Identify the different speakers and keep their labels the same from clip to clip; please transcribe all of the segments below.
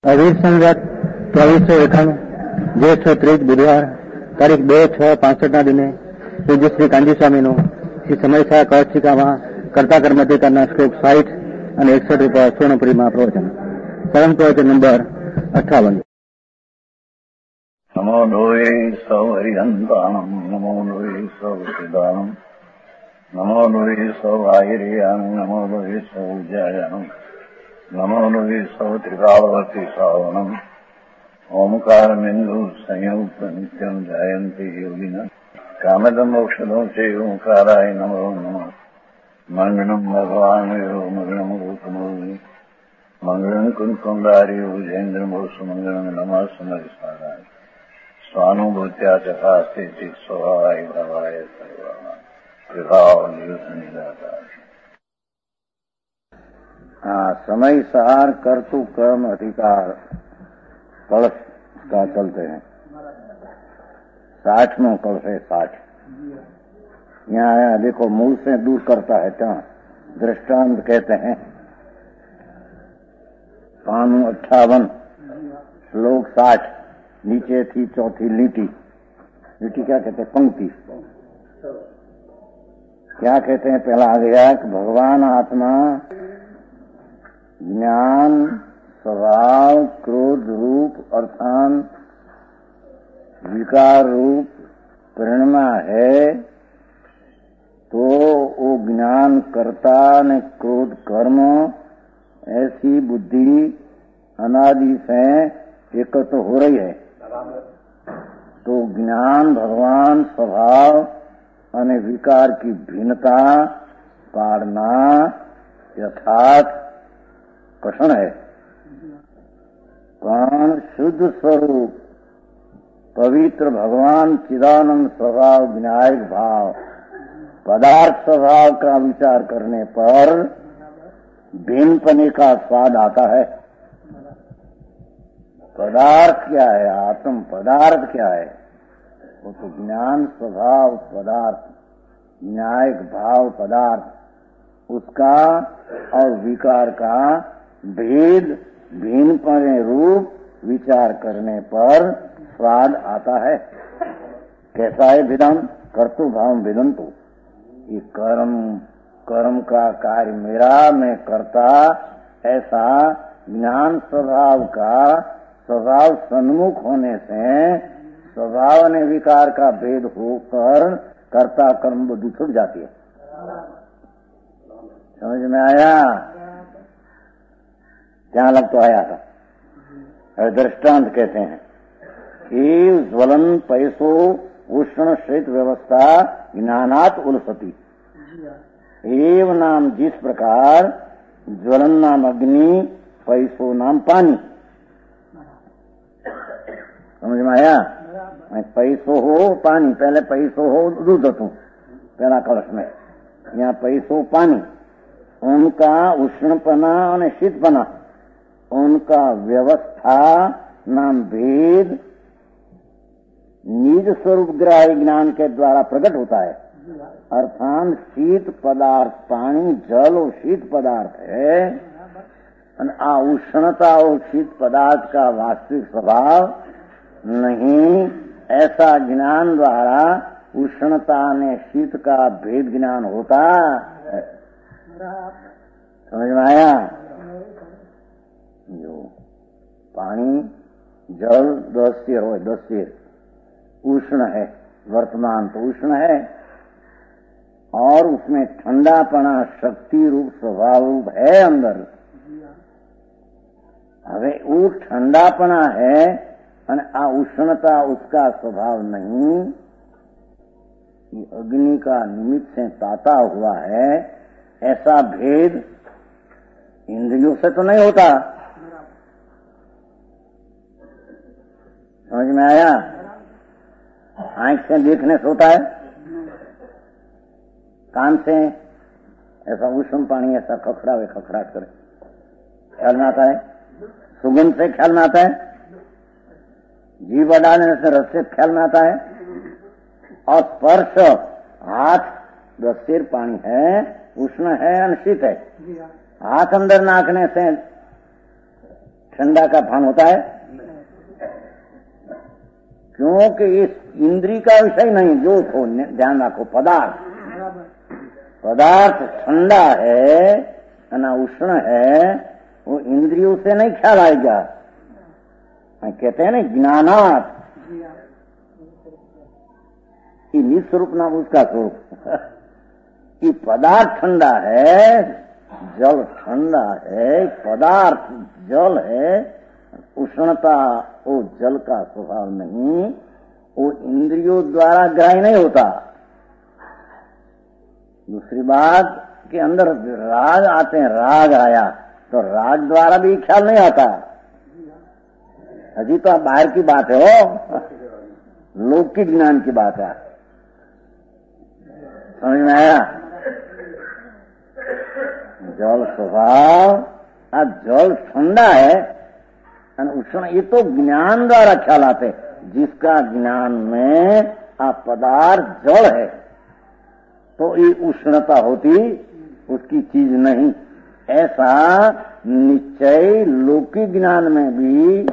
Speaker 1: अवीर संवत 2351 ज्येष्ठ 30 बुधवार तारीख 2/6/65 दिने पूज्य श्री कांजी स्वामी श्री समयसा कौशिका कर्ता कर्मधिकार श्लोक 60 અને 61 રૂપિયા સ્વર્ણપુરીમાં પ્રવચન પરમ પ્રવચન નંબર 58.
Speaker 2: नमो लोये सौहरिहन्तानम् नमो लोये सौसिदानम् नमो लोये सौभागिर्यानम् नमो लोये सौजायानम् नमो लोये सौत्रिकावती सावनम् ओंकारमिन्दु संयुक्त नित्यम् जायन्ति योगिनः कामदम् मोक्षदम् च ओंकाराय नमो नमः मंगलम् भगवान् यो मंगलम् रूपमोहि मंगलम् कुंकुंडारि उजेन्द्रमोसु मंगलम् नमः समरिसाराय स्वानुभूत्या चकास्ते चित स्वभावाय भवाय प्रभाव निदाता। समय सार कर्तु कर्म अधिकार कलश का चलते हैं। 60वां कलश है 60। यहाँ देखो मूल से दूर करता है क्या दृष्टांत कहते हैं। 58 श्लोक 60 नीचे थी चौथी लीटी। लीटी क्या कहते हैं? पंक्ति। क्या कहते हैं? पहला आ गया कि भगवान आत्मा ज्ञान स्वभाव क्रोध रूप अर्थान विकार रूप परिणमा है, तो वो ज्ञान कर्ता ने क्रोध कर्म ऐसी बुद्धि अनादि से एकत्र हो रही है। तो ज्ञान भगवान स्वभाव અને विकार की भिन्नता पाड़ना यथार्थ कठिन है। कौन शुद्ध स्वरूप पवित्र भगवान चिदानंद स्वभाव विनायक भाव पदार्थ स्वभाव का विचार करने पर भिन्नपने का स्वाद आता है। पदार्थ क्या है? आत्म पदार्थ क्या है? वो तो ज्ञान स्वभाव पदार्थ न्यायिक भाव पदार्थ उसका और विकार का भेद भिन्नपने रूप विचार करने पर स्वाद आता है। कैसा है विधान? कर्तु भाव विदंतु। ये कर्म का कार्य मेरा, मैं करता, ऐसा ज्ञान स्वभाव का स्वभाव सन्मुख होने से स्वभाव ने विकार का भेद होकर कर्ता कर्म बुद्धि छूट जाती है। समझ में आया? क्या लग तो आया था। दृष्टांत कहते हैं कि ज्वलन पैसो उष्ण शीत व्यवस्था ज्ञानात उलसती। एव नाम जिस प्रकार ज्वलन नाम अग्नि पैसो नाम पानी। समझ में आया? पैसो हो पानी, पहले पैसो हो दूध तू पहला कलश में, यहाँ पैसो पानी, उनका उष्णपना और शीतपना उनका व्यवस्था नाम भेद निज स्वरूप ग्राह्य ज्ञान के द्वारा प्रकट होता है। अर्थात शीत पदार्थ पानी जल और शीत पदार्थ है, आ उष्णता और शीत पदार्थ का वास्तविक स्वभाव नहीं। ऐसा ज्ञान द्वारा उष्णता ने शीत का भेद ज्ञान होता है। समझ में आया? जो पानी जल 10 सेर हो 10 सेर उष्ण है, वर्तमान तो उष्ण है और उसमें ठंडापना शक्ति रूप स्वभाव रूप है अंदर। હવે वो ठंडापना है और आ उष्णता उसका स्वभाव नहीं। ये अग्नि का निमित्त से ताता हुआ है। ऐसा भेद इंद्रियों से तो नहीं होता। समझ में आया? आंख से देखने से होता है, कान से ऐसा उष्ण पानी ऐसा खखड़ावे खखड़ाट करे ख्याल में आता है, सुगंध से ख्याल में आता है, जीभ डालने से रस से ख्याल में आता है, और स्पर्श हाथ 10 सेर पानी है, उष्ण है, अनशीत है। हाथ अंदर नाखने से ठंडा का भान होता है? क्योंकि इस इंद्री का विषय नहीं, जो हो ध्यान रखो, पदार्थ ठंडा है ना उष्ण है, वो इंद्रियों से नहीं ख्याल आएगा। कहते हैं ना ज्ञानात, कि निस्वरूप नाम उसका स्वरूप कि पदार्थ ठंडा है, जल ठंडा है, पदार्थ जल है, उष्णता वो जल का स्वभाव नहीं, वो इंद्रियों द्वारा ग्राह्य नहीं होता। दूसरी बात कि अंदर राग आते हैं, राग आया तो राग द्वारा भी ख्याल नहीं आता। अजी तो बाहर की बात है, वो लौकिक ज्ञान की बात है। समझ में आया? जल स्वभाव, अब जल ठंडा है उष्ण, ये तो ज्ञान द्वारा ख्याल आते। जिसका ज्ञान में आप पदार्थ जल है तो ये उष्णता होती, उसकी चीज नहीं, ऐसा निश्चय लौकिक ज्ञान में भी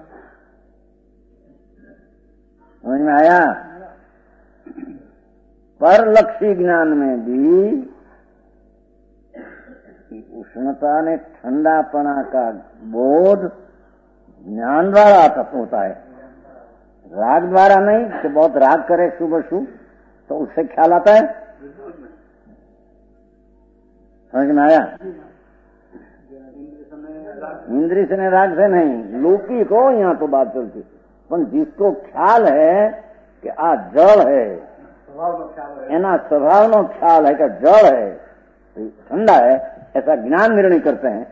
Speaker 2: समझ में आया। परलक्षी ज्ञान में भी उष्णता ने ठंडापना का बोध ज्ञान द्वारा आता होता है, राग द्वारा नहीं। कि बहुत राग करे शुभ शुभ तो उससे ख्याल आता है। समझ में आया? इंद्री से नहीं, राग से नहीं, लौकिक को यहाँ तो बात चलती। पर जिसको ख्याल है कि आ जल है, एना स्वभाव नो ख्याल है कि जल है, ठंडा है, ऐसा ज्ञान निर्णय करते हैं।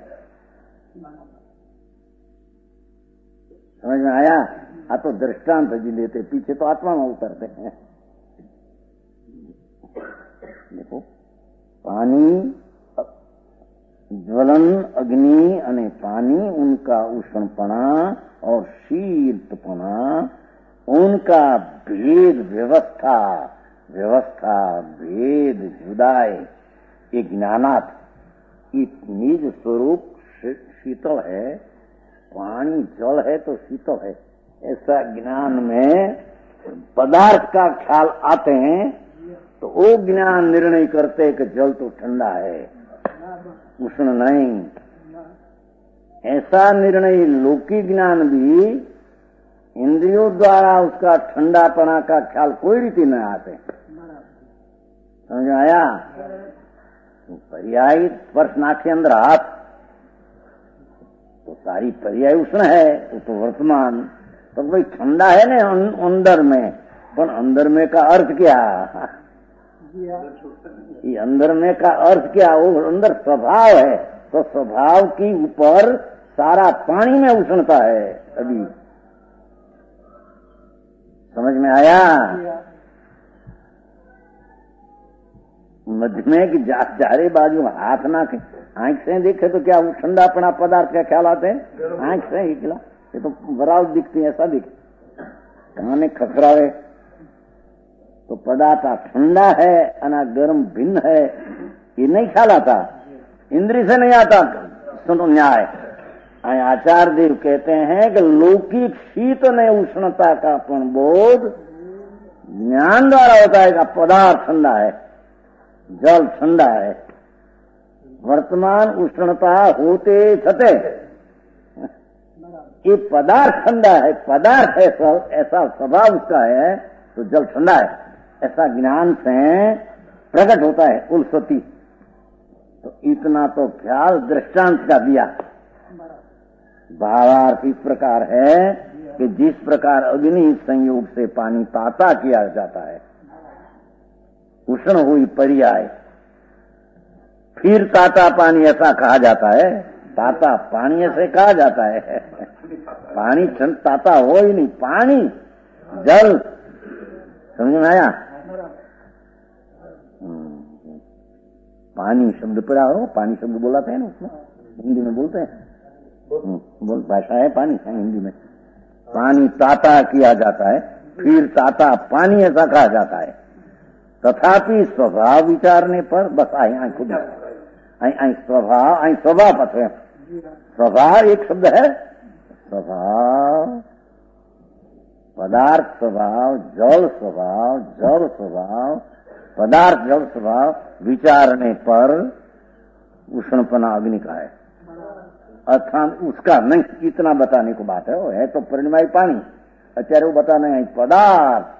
Speaker 2: समझ में आया? आ तो दृष्टांत जी लेते, पीछे तो आत्मा में उतरते हैं। देखो, पानी, ज्वलन, अग्नि अने पानी, उनका उष्णपना और शीतपना, उनका भेद, व्यवस्था भेद जुदाई, ये ज्ञानात। निज स्वरूप शीतल है, पानी जल है तो शीतल है, ऐसा ज्ञान में पदार्थ का ख्याल आते हैं तो वो ज्ञान निर्णय करते कि जल तो ठंडा है, उष्ण नहीं। ऐसा निर्णय लौकिक ज्ञान भी इंद्रियों द्वारा उसका ठंडापना का ख्याल कोई रीति न आते। समझ आया? पर्याय स्पर्श नाक के अंदर हाथ, तो सारी पर्याय उष्ण है, वो तो वर्तमान, तो भाई ठंडा है ना अंदर में, पर अंदर में का अर्थ क्या? ये अंदर में का अर्थ क्या? वो अंदर स्वभाव है, तो स्वभाव की ऊपर सारा पानी में उष्णता है। अभी समझ में आया? मध्य में कि चारे बाजू हाथ ना, आंख से देखे तो क्या वो ठंडापना पदार्थ का ख्याल आते हैं? आंख से ही खिला, ये तो बराबर दिखती है, ऐसा दिखे। खाने खसरावे तो पदार्थ ठंडा है अना गर्म भिन्न है, ये नहीं ख्याल आता, इंद्री से नहीं आता। सुनो न्याय, आचार्य देव कहते हैं कि लौकिक शीत ने उष्णता का अपन बोध ज्ञान द्वारा होता है। पदार्थ ठंडा है, जल ठंडा है, वर्तमान उष्णता होते छते ये पदार्थ ठंडा है, पदार्थ है, ऐसा स्वभाव उसका है, तो जल ठंडा है, ऐसा ज्ञान से प्रकट होता है उल्सती। तो इतना तो ख्याल दृष्टांत का दिया। भावार्थ इस प्रकार है कि जिस प्रकार अग्नि संयोग से पानी ताता किया जाता है, उष्ण हुई पर्याय, फिर ताता पानी ऐसा कहा जाता है। ताता पानी ऐसे कहा जाता है, पानी ताता हो ही नहीं, पानी जल। समझ में आया? पानी शब्द पड़ा हो, पानी शब्द बोलाते हैं ना, उसमें हिंदी में बोलते हैं, बोल भाषा है पानी है हिंदी में। पानी ताता किया जाता है, फिर ताता पानी ऐसा कहा जाता है। तथापि स्वभाव विचारने पर बस आई खुद स्वभाव पथ है। स्वभाव एक शब्द है, स्वभाव, पदार्थ स्वभाव, जल स्वभाव, जल स्वभाव, पदार्थ जल स्वभाव विचारने पर उष्णपना अग्नि का है। अर्थात उसका नहीं, इतना बताने को बात है। वो है तो परिणमय पानी, अच्छा वो बताना है पदार्थ,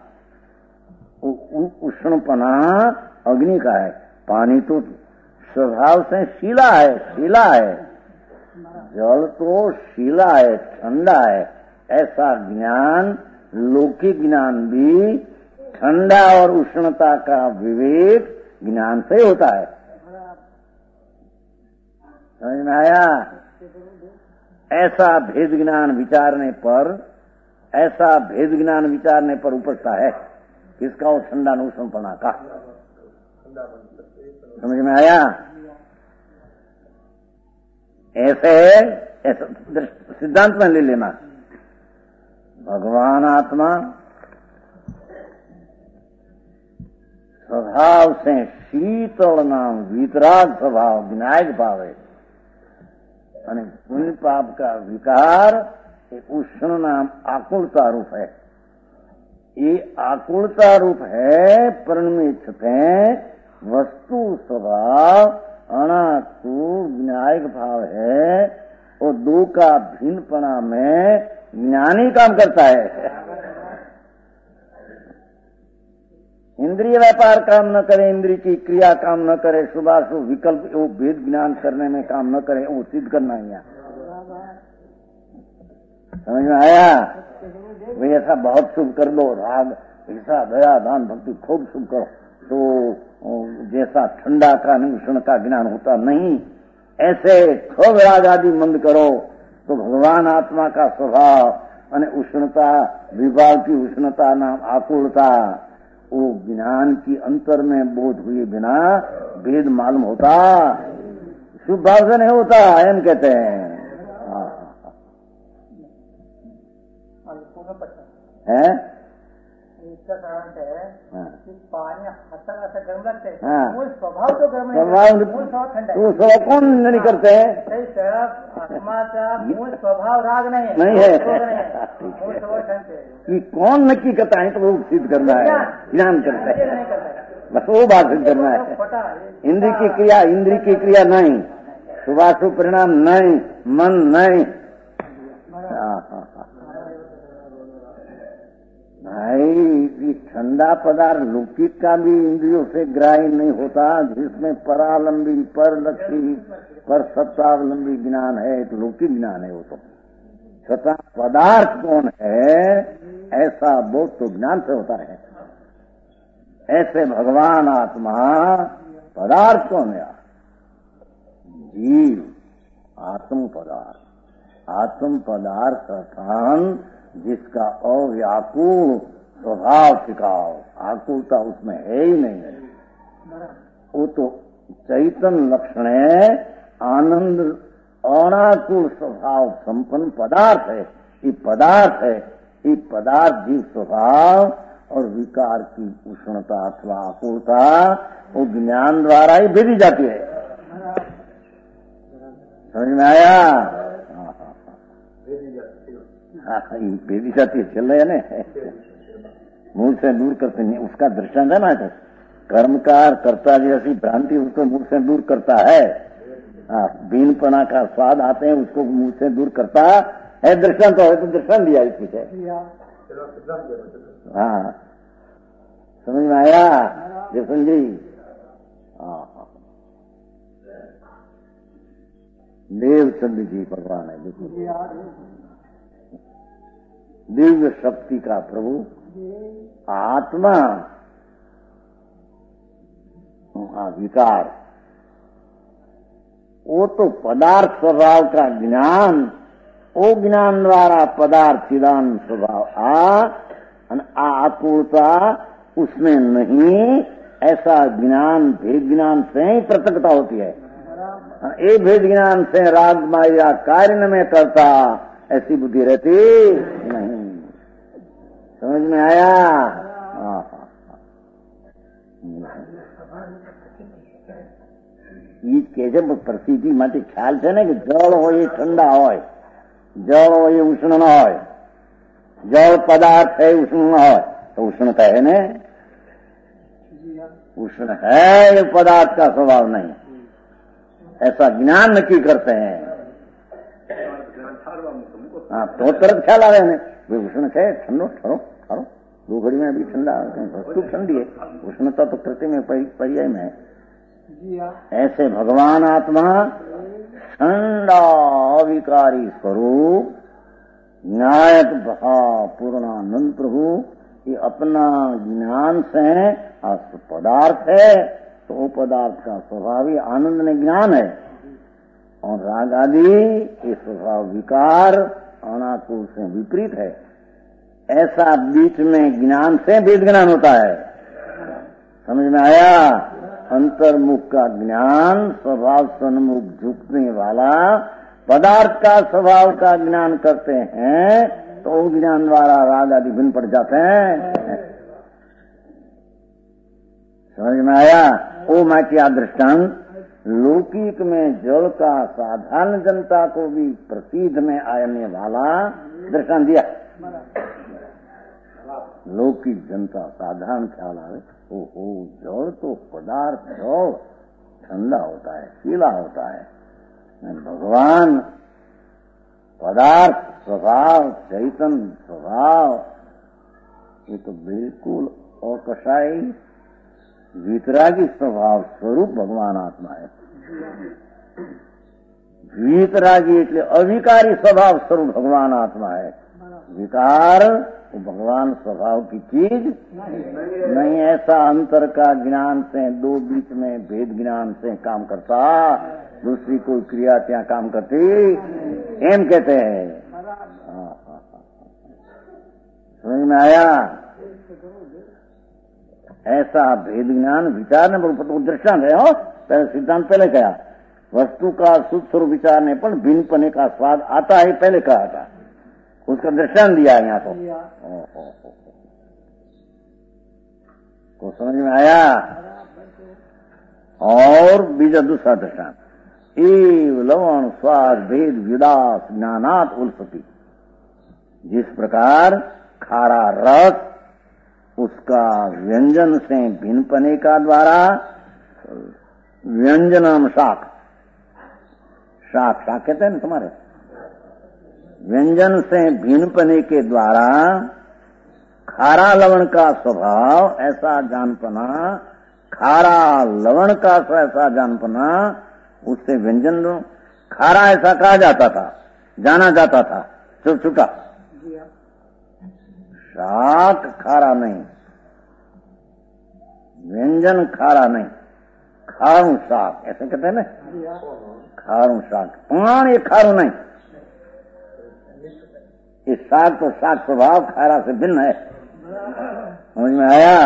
Speaker 2: उष्णपना अग्नि का है। पानी तो स्वभाव से शीला है, शीला है। जल तो शीला है, ठंडा है। ऐसा ज्ञान, लौकिक ज्ञान भी ठंडा और उष्णता का विवेक ज्ञान से होता है। समझ में आया? ऐसा भेद ज्ञान विचारने पर, ऐसा भेद ज्ञान विचारने पर उपजता है किसका? वो ठंडा उष्णपना का। समझ में आया? ऐसे सिद्धांत में ले लेना, भगवान आत्मा स्वभाव से शीतल नाम वितराग स्वभाव, विनायक भाव है। અને પુણ્ય પાપ का विकार उष्ण नाम आकुलता रूप है। ये आकुलता रूप है परिणमित है वस्तु स्वभाव अनाकुल विनायक भाव है। और दो का भिन्नपना में ज्ञानी काम करता है। इंद्रिय व्यापार काम न करे, इंद्रिय की क्रिया काम न करे, शुभाशुभ विकल्प वो भेद ज्ञान करने में काम न करे, वो सिद्ध करना ही है। समझ में आया? भाई ऐसा बहुत शुभ कर लो, राग ऐसा दया दान भक्ति खूब शुभ करो, तो जैसा ठंडा का उष्ण का ज्ञान होता नहीं, ऐसे खूब राग आदि मंद करो तो भगवान आत्मा का स्वभाव અને उष्णता, विभाग की उष्णता नाम आकुलता, वो ज्ञान की अंतर में बोध हुए बिना भेद मालूम होता, शुभ भाव से नहीं होता, एम कहते हैं। हैं?
Speaker 3: इसका कारण है कि पानी ऐसा गर्म लगते हैं।
Speaker 2: हाँ।
Speaker 3: मूल स्वभाव तो गर्म नहीं, मूल स्वभाव ठंडा है।
Speaker 2: वो स्वभाव कौन नहीं करते हैं?
Speaker 3: सही तरफ आत्मा का मूल स्वभाव राग नहीं है,
Speaker 2: नहीं है।
Speaker 3: मूल स्वभाव ठंड है।
Speaker 2: कि कौन नक्की करता है? तो वो सिद्ध करना है, ज्ञान करता है,
Speaker 3: नहीं करता,
Speaker 2: बस वो बात सिद्ध करना है। इंद्रिय की क्रिया, इंद्रिय की क्रिया नहीं, शुभाशुभ परिणाम नहीं, मन नहीं। भाई ये ठंडा पदार्थ लौकिक का भी इंद्रियों से ग्राह्य नहीं होता, जिसमें परालंबी, परलक्षी, पर सत्तावलंबी ज्ञान है, एक लौकिक ज्ञान है वो तो। छठा पदार्थ कौन है ऐसा बोध तो ज्ञान से होता है। ऐसे भगवान आत्मा पदार्थ कौन है? जीव, आत्म पदार्थ। आत्म पदार्थ अर्थात जिसका अव्याकुल स्वभाव टिकाव, आकुलता उसमें है ही नहीं, वो तो चैतन्य लक्षण है, आनंद अनाकुल स्वभाव संपन्न पदार्थ है। ये पदार्थ है, ये पदार्थ जीव स्वभाव और विकार की उष्णता अथवा आकुलता वो ज्ञान द्वारा ही भेदी जाती है। समझ में आया? भेदी जाती है, चल रहे है मूल से दूर करते नहीं, उसका दृष्टांत है ना, कर्मकार कर्ता जैसी भ्रांति उसको मूल से दूर करता है। बीनपना का स्वाद आते हैं उसको मुंह से दूर करता है। दृष्टांत है तो दृष्टांत दिया इस पीछे। हाँ, समझ में आया जयसन जी? देवचंद जी भगवान है, दिव्य शक्ति का प्रभु आत्मा, विकार, वो तो पदार्थ स्वभाव का ज्ञान, वो ज्ञान द्वारा पदार्थ चिदान स्वभाव आकुलता उसमें नहीं, ऐसा ज्ञान भेद ज्ञान से ही प्रत्यक्षता होती है। ये भेद ज्ञान से राग माया कार्य में करता, ऐसी बुद्धि रहती नहीं। समझ में आया? ઈ કે છે પ્રસિદ્ધિ માટે ખ્યાલ છે ને કે જળ હોય એ ઠંડા હોય, जल ये उष्ण न हो, जल पदार्थ है उष्ण न हो तो उष्णता है न, उष्ण है ये पदार्थ का स्वभाव नहीं, ऐसा ज्ञान नक्की करते हैं। हाँ तो तरत ख्याल आ रहे हैं वे उष्ण है, ठंडो ठहरो ठहरो, दो घड़ी में भी ठंडा, वस्तु ठंडी है, उष्णता तो प्रति में पर्याय में है। ऐसे भगवान आत्मा ठंडा अविकारी स्वरूप न्यायक भाव पूर्णानंद प्रभु, ये अपना ज्ञान से पदार्थ है तो पदार्थ का स्वभाव ही आनंद में ज्ञान है, और राग आदि ये स्वभाव विकार अनाकुल से विपरीत है। ऐसा बीच में ज्ञान से वेद ज्ञान होता है, समझ में आया? अंतर्मुख का ज्ञान स्वभाव सन्मुख झुकने वाला, पदार्थ का स्वभाव का ज्ञान करते हैं तो ज्ञान द्वारा राग आदि भिन्न पड़ जाते हैं। समझ में आया? ओ मैं क्या दृष्टांत लौकिक में जल का साधारण जनता को भी प्रसिद्ध में आने वाला दृष्टांत दिया। लौकिक जनता साधारण ख्याल आवे, ओहो जल तो पदार्थ जल ठंडा होता है, पीला होता है, भगवान पदार्थ स्वभाव चैतन्य स्वभाव, ये तो बिल्कुल अकशाई वीतरागी स्वभाव स्वरूप भगवान आत्मा है। वीतरागी એટલે अविकारी स्वभाव स्वरूप भगवान आत्मा है। विकार वो भगवान स्वभाव की चीज नहीं, ऐसा अंतर का ज्ञान से दो बीच में भेद ज्ञान से काम करता, दूसरी कोई क्रिया क्या काम करती एम कहते हैं। समझ में आया? ऐसा भेद ज्ञान विचार ने दृष्टांत है। हो पहले सिद्धांत पहले कहा, वस्तु का शुद्ध स्वरूप विचारने पर भिन्न पने का स्वाद आता है, पहले कहा था, उसका दृष्टांत दिया है यहाँ तो समझ में आया? और बीजा दूसरा दृष्टांत, एव लवण स्वाद भेद विदास ज्ञानात उल्फती, जिस प्रकार खारा रस उसका व्यंजन से भिन्न पने का द्वारा, व्यंजनम शाक, शाक शाक कहते हैं ना तुम्हारे, व्यंजन से भिन्न पने के द्वारा खारा लवण का स्वभाव ऐसा जानपना, खारा लवण का ऐसा जानपना, उससे व्यंजन खारा ऐसा कहा जाता था, जाना जाता था, छुटा। शाक खारा नहीं, व्यंजन खारा नहीं, खारू शाक ऐसे कहते हैं ना, खारू शाक, पान ये खारू नहीं, ये शाक तो शाक स्वभाव खारा से भिन्न है। समझ में आया?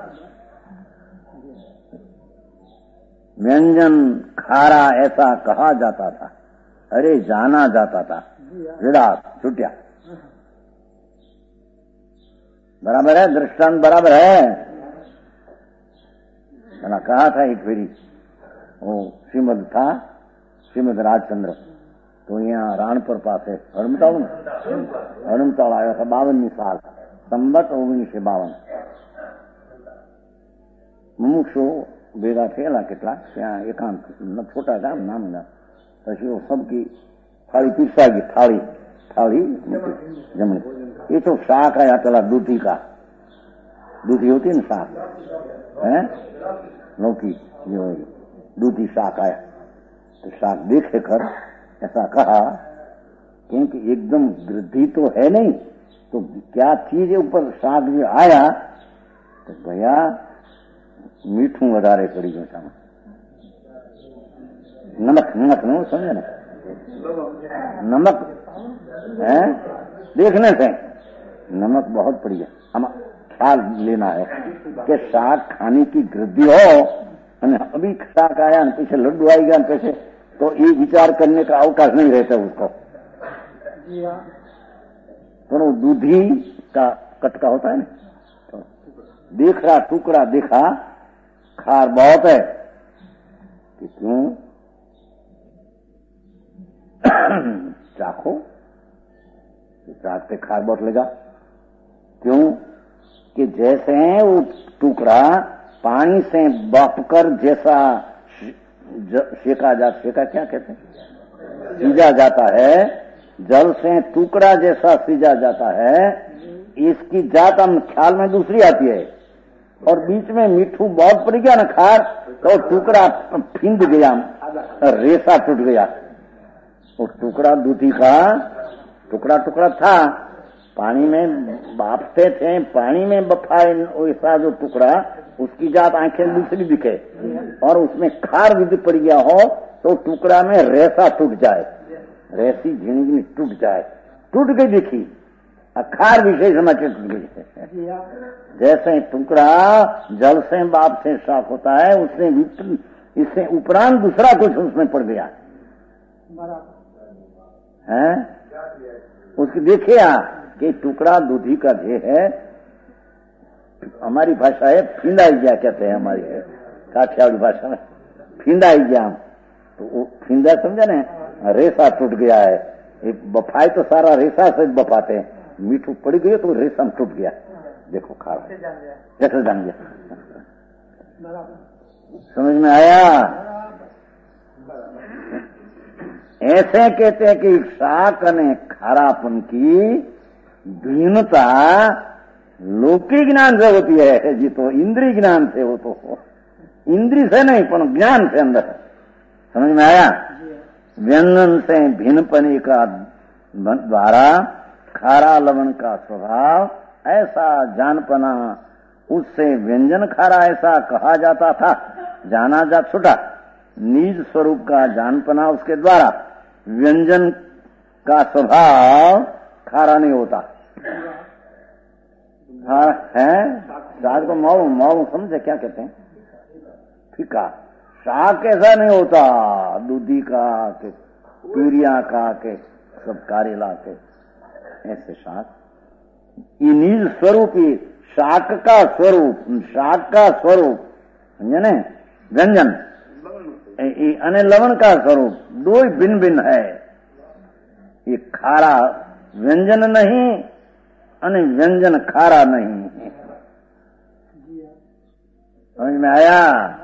Speaker 2: व्यंजन खारा ऐसा कहा जाता था, अरे जाना जाता था, विदात छुटिया। बराबर है? दृष्टांत बराबर है? मैंने कहा था एक फेरी, वो श्रीमद था, श्रीमद राजचंद्र, तो यहाँ राणपुर पास है हड़मताल आया था 52 साल, संबत 1952 मुमुक्षो ભેગા થયેલા કેટલા ત્યાં એકાંત છોટા ગામ નાનું ગામ, પછી सबकी थाली पीरसा गई, थाली जमनी, ये तो शाक आया चला दूधी का, दूधी होती है ना शाक है, लौकी जो दूधी शाक आया, तो शाक देखे कर ऐसा कहा क्योंकि एकदम वृद्धि तो है नहीं, तो क्या चीज ऊपर शाक जो आया तो भैया मीठू વધારે પડી ગયું સામે, नमक नो समझे ना, नमक है देखने से नमक बहुत पड़ गया। हम ख्याल लेना है कि शाक खाने की वृद्धि हो, अभी शाक आया पीछे लड्डू आएगा पीछे, तो ये विचार करने का अवकाश नहीं रहता उसको। तो दूधी का कटका होता है ना, तो देख रहा टुकड़ा देखा खार बहुत है कि क्यों चाखो, चाटते खार बहुत लगा। क्यों कि जैसे वो टुकड़ा पानी से बफकर जैसा सेका क्या कहते हैं, सीजा जाता है, जल से टुकड़ा जैसा सीजा जाता है, इसकी जात हम ख्याल में दूसरी आती है। और बीच में मीठू बहुत पड़ गया ना खार, तो टुकड़ा फिंद गया, रेसा टूट गया। वो टुकड़ा दूधी का टुकड़ा था, पानी में बाफते थे, पानी में बफाए वैसा जो टुकड़ा, उसकी जात आंखें दूसरी दिखे, और उसमें खार यदि पड़ गया हो तो टुकड़ा में रेसा टूट जाए, रेसी झिणझिणी टूट जाए, टूट गई देखी, खार विशेष में टूट गई। जैसे टुकड़ा जल से बाप से साफ होता है, उसने इससे उपरांत दूसरा कुछ उसमें पड़ गया है। उसकी देखिए कि टुकड़ा दूधी का जे है, हमारी भाषा है फिंदा गया कहते हैं, हमारी काठियावाड़ी भाषा में फिंदा गया। तो वो फिंदा समझा ना, रेसा टूट गया है। बफाए तो सारा रेसा से बफाते हैं, मीठू पड़ गई तो रेशम टूट गया। देखो खार कैसे जान गया, समझ में आया? ऐसे कहते हैं कि शाक ने खारापन की भिन्नता लौकिक ज्ञान से होती है जी, तो इंद्रिय ज्ञान से हो, तो इंद्रिय से नहीं पर ज्ञान से अंदर। समझ में आया? व्यंजन से भिन्नपने का द्वारा खारा लवण का स्वभाव ऐसा जानपना, उससे व्यंजन खारा ऐसा कहा जाता था, जाना जा छुटा। निज स्वरूप का जानपना उसके द्वारा व्यंजन का स्वभाव खारा नहीं होता है। शाक को माऊ समझे क्या कहते हैं? फीका। शाक ऐसा नहीं होता, दूधी का के तूरिया का के सब कारेला के, ऐसे शाक ये निज स्वरूप ही शाक का स्वरूप समझे न, व्यंजन अने लवण का स्वरूप दो ही भिन्न भिन्न है। ये खारा व्यंजन नहीं अने व्यंजन खारा नहीं। समझ में आया?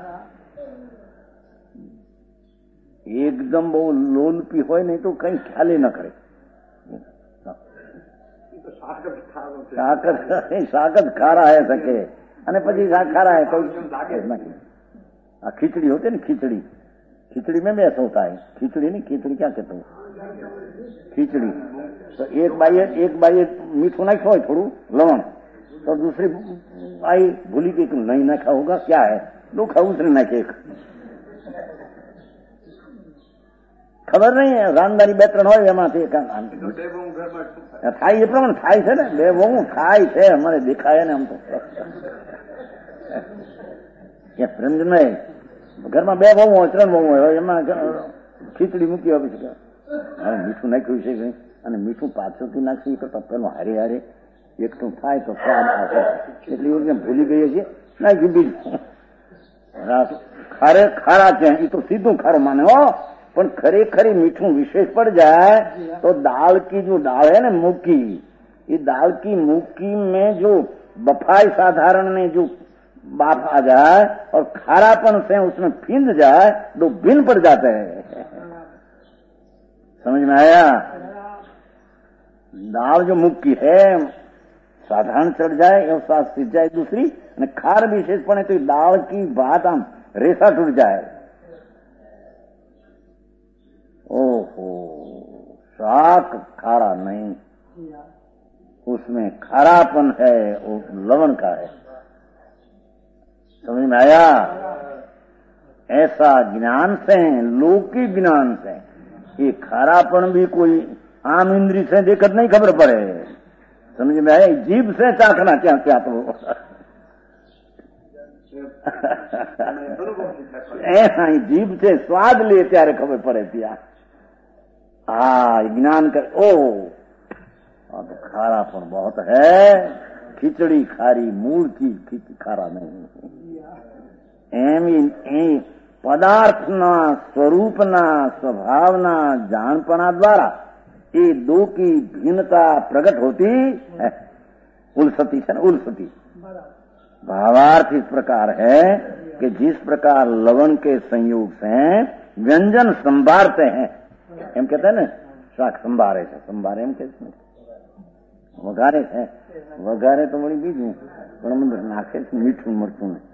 Speaker 2: एकदम बहु लोलपी हो नहीं तो कहीं ख्याल ही न करे। साकत खारा है सके અને પછી खारा है कोई खिचड़ी होती है ना, खिचड़ी में भी ऐसा होता है। खिचड़ी नहीं, खिचड़ी क्या कहते हो, खिचड़ी तो एक बाई मीठू नाखा हो थोड़ू लवण, तो दूसरी आई भूली की नहीं नाखा होगा, क्या है दो खाऊ उसने नाखे, खबर नहीं है। रामदारी બે ત્રણ હોય એમાંથી થાય એ પ્રમાણે થાય છે ને, બે બહુ થાય છે, અમારે દેખાય ને આમ તો પ્રેમજનભાઈ ઘરમાં બે બહુ હોય, ત્રણ બહુ હોય, એમાં ખીચડી મૂકી આપી શકે, હવે મીઠું નાખ્યું છે અને મીઠું પાછળથી નાખી કરતા પેલું હારે હારે એકઠું થાય તો એટલી વખતે ભૂલી ગઈ છે નાખ્યું બીજું ખારા છે એ તો સીધું ખારું માને હો, पर खरेखरी मीठू विशेष पड़ जाए तो दाल की जो दाल है ना मूकी, ये दाल की मूकी में जो बफाई साधारण में जो बाप आ जाए और खारापन से उसमें फिंद जाए तो भिन्न पड़ जाते हैं। समझ में आया? दाल जो मूकी है साधारण चढ़ जाए और साथ सीध जाए दूसरी, खार विशेष पड़े तो दाल की बात हम रेसा टूट जाए। ओहो, शाक खारा नहीं, उसमें खारापन है, वो लवण का है। समझ में आया? ऐसा ज्ञान से, लौकिक ज्ञान से, ये खारापन भी कोई आम इंद्री से देखकर नहीं खबर पड़े। समझ में आया? जीभ से चाखना क्या तो ऐसा ही जीभ से स्वाद ले त्यारे खबर पड़े दिया। ज्ञान कर ओ तो खारापन बहुत है, खिचड़ी खारी मूल की खारा नहीं। एम पदार्थना स्वरूपना स्वभावना जाणपणा द्वारा ये दो की भिन्नता प्रकट होती है। उलसती है ना, उलसती। भावार्थ इस प्रकार है कि जिस प्रकार लवण के संयोग से व्यंजन संभारते हैं, एम कहते हैं ना, शाक संभारे છે, સંભારે એમ કે છે, વઘારે છે, વઘારે તો વળી બીજું, પણ અંદર નાખે છે મીઠું મરચું ને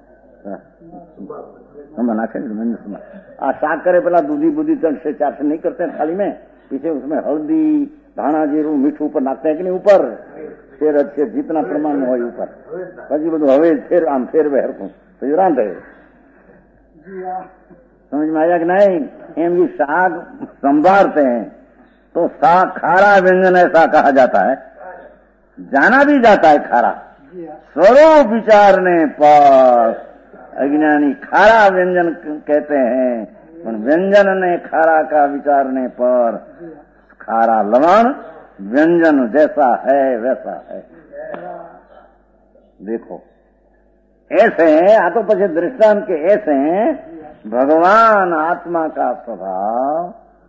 Speaker 2: नाखे शाक करे पेला दूधी बुधी से चार से नहीं करते हैं थाली में, पीछे उसमें हल्दी धाना जीरू मीठू ऊपर नाखते हैं कि नहीं, ऊपर फिर अच्छे जितना प्रमाण में हो ऊपर પછી બધું હવે ફેર આમ ફેરવે હરખું પછી રાંધે। समझ में आया कि नहीं? एम ये शाक संभारते हैं तो शाक खारा व्यंजन ऐसा कहा जाता है, जाना भी जाता है खारा। स्वरूप विचारने पर अज्ञानी खारा व्यंजन कहते हैं, व्यंजन ने खारा का विचारने पर खारा लवण व्यंजन जैसा है वैसा है। देखो ऐसे आ तो पीछे दृष्टांत के ऐसे भगवान आत्मा का स्वभाव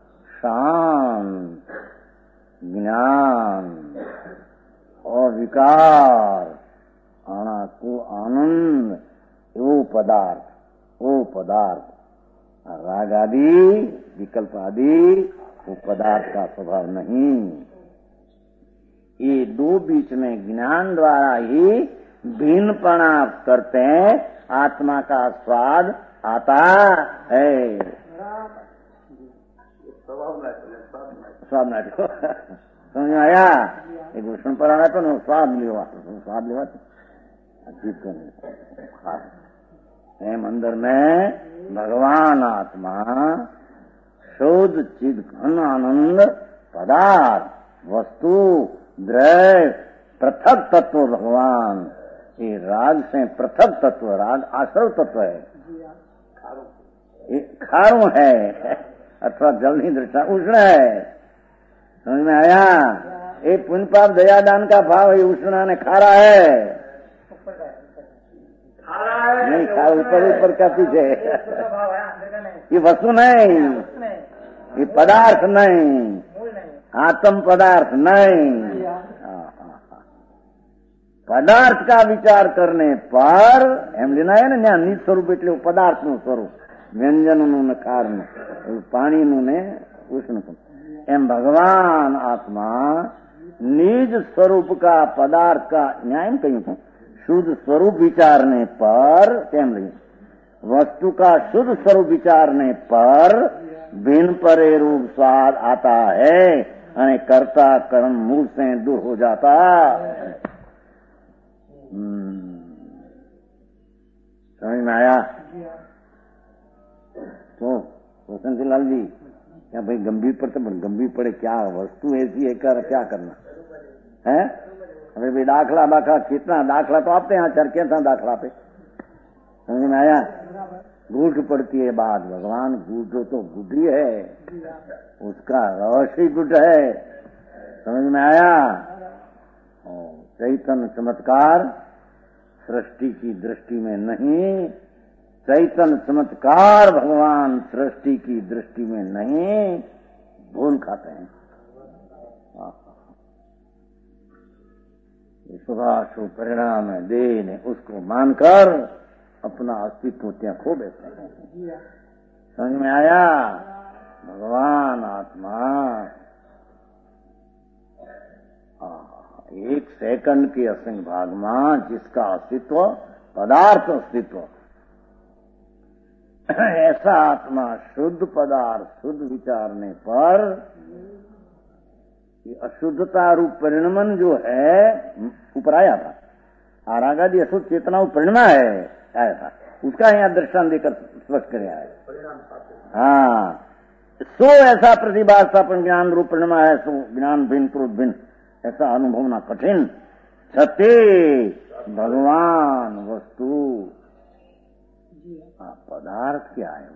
Speaker 2: शांत, ज्ञान और विकार को आनंद, वो पदार्थ राग आदि विकल्प आदि वो पदार्थ का स्वभाव नहीं। ये दो बीच में ज्ञान द्वारा ही भिन्नपना करते हैं, आत्मा का स्वाद आता है। स्वाद नाटक समझ में आया? एक भूषण पर आना तो ना स्वाद लेवा अजीब करने एम अंदर में भगवान आत्मा शुद्ध चिद घन आनंद पदार्थ वस्तु द्रव्य पृथक तत्व भगवान, ये राग से पृथक तत्व, राग आश्रव तत्व है, ये खारू है अथवा जल ही दृष्टा उष्ण है। समझ में आया? ये पुण्य पाप दया दान का भाव ये उष्णा ने खारा है, नहीं खारा ऊपर का पीछे, ये वस्तु नहीं, ये पदार्थ नहीं, आत्म पदार्थ नहीं। पदार्थ का विचार करने पर एम लेना है ना, न्या निज स्वरूप એટલે પદાર્થ નું સ્વરૂપ, વ્યંજનનું ને ખારનું, પાણીનું ને ઉષ્ણનું, એમ भगवान आत्मा निज स्वरूप का पदार्थ का न्याय में कहीं शुद्ध स्वरूप विचारने पर केम लगे, वस्तु का शुद्ध स्वरूप विचारने पर भिन्न परे रूप स्वाद आता है और कर्ता कर्म मूल से दूर हो जाता। समझ में आया? तो वसंत लाल जी क्या भाई गंभीर पड़ते, गंभीर पड़े क्या, वस्तु ऐसी है कर क्या करना है? अरे भाई दाखला कितना दाखला तो आपके यहाँ चरके था दाखला पे। समझ में आया? गूढ़ पड़ती है बात, भगवान गूढ़ तो गुढ़ी है, उसका रहस्य गुढ़ है। समझ में आया? चैतन्य चमत्कार सृष्टि की दृष्टि में नहीं, चैतन्य चमत्कार भगवान सृष्टि की दृष्टि में नहीं, भूल खाते हैं। शुभाशुभ परिणाम है देने, उसको मानकर अपना अस्तित्व क्या खो बैठते हैं। समझ में आया? भगवान आत्मा एक सेकंड के असंग भाग में जिसका अस्तित्व पदार्थ अस्तित्व, ऐसा आत्मा शुद्ध पदार्थ शुद्ध विचारने पर अशुद्धता रूप परिणमन जो है ऊपर आया था, आरागादि अशुद्ध चेतना परिणमा है आया था, उसका यहाँ दृष्टांत देकर स्पष्ट कर आया है। हाँ, सो ऐसा प्रतिभास्थापन ज्ञान रूप परिणमा है, सो ज्ञान भिन्न क्रोध भिन्न, ऐसा अनुभव ना कठिन छते भगवान वस्तु। पदार्थ क्या है?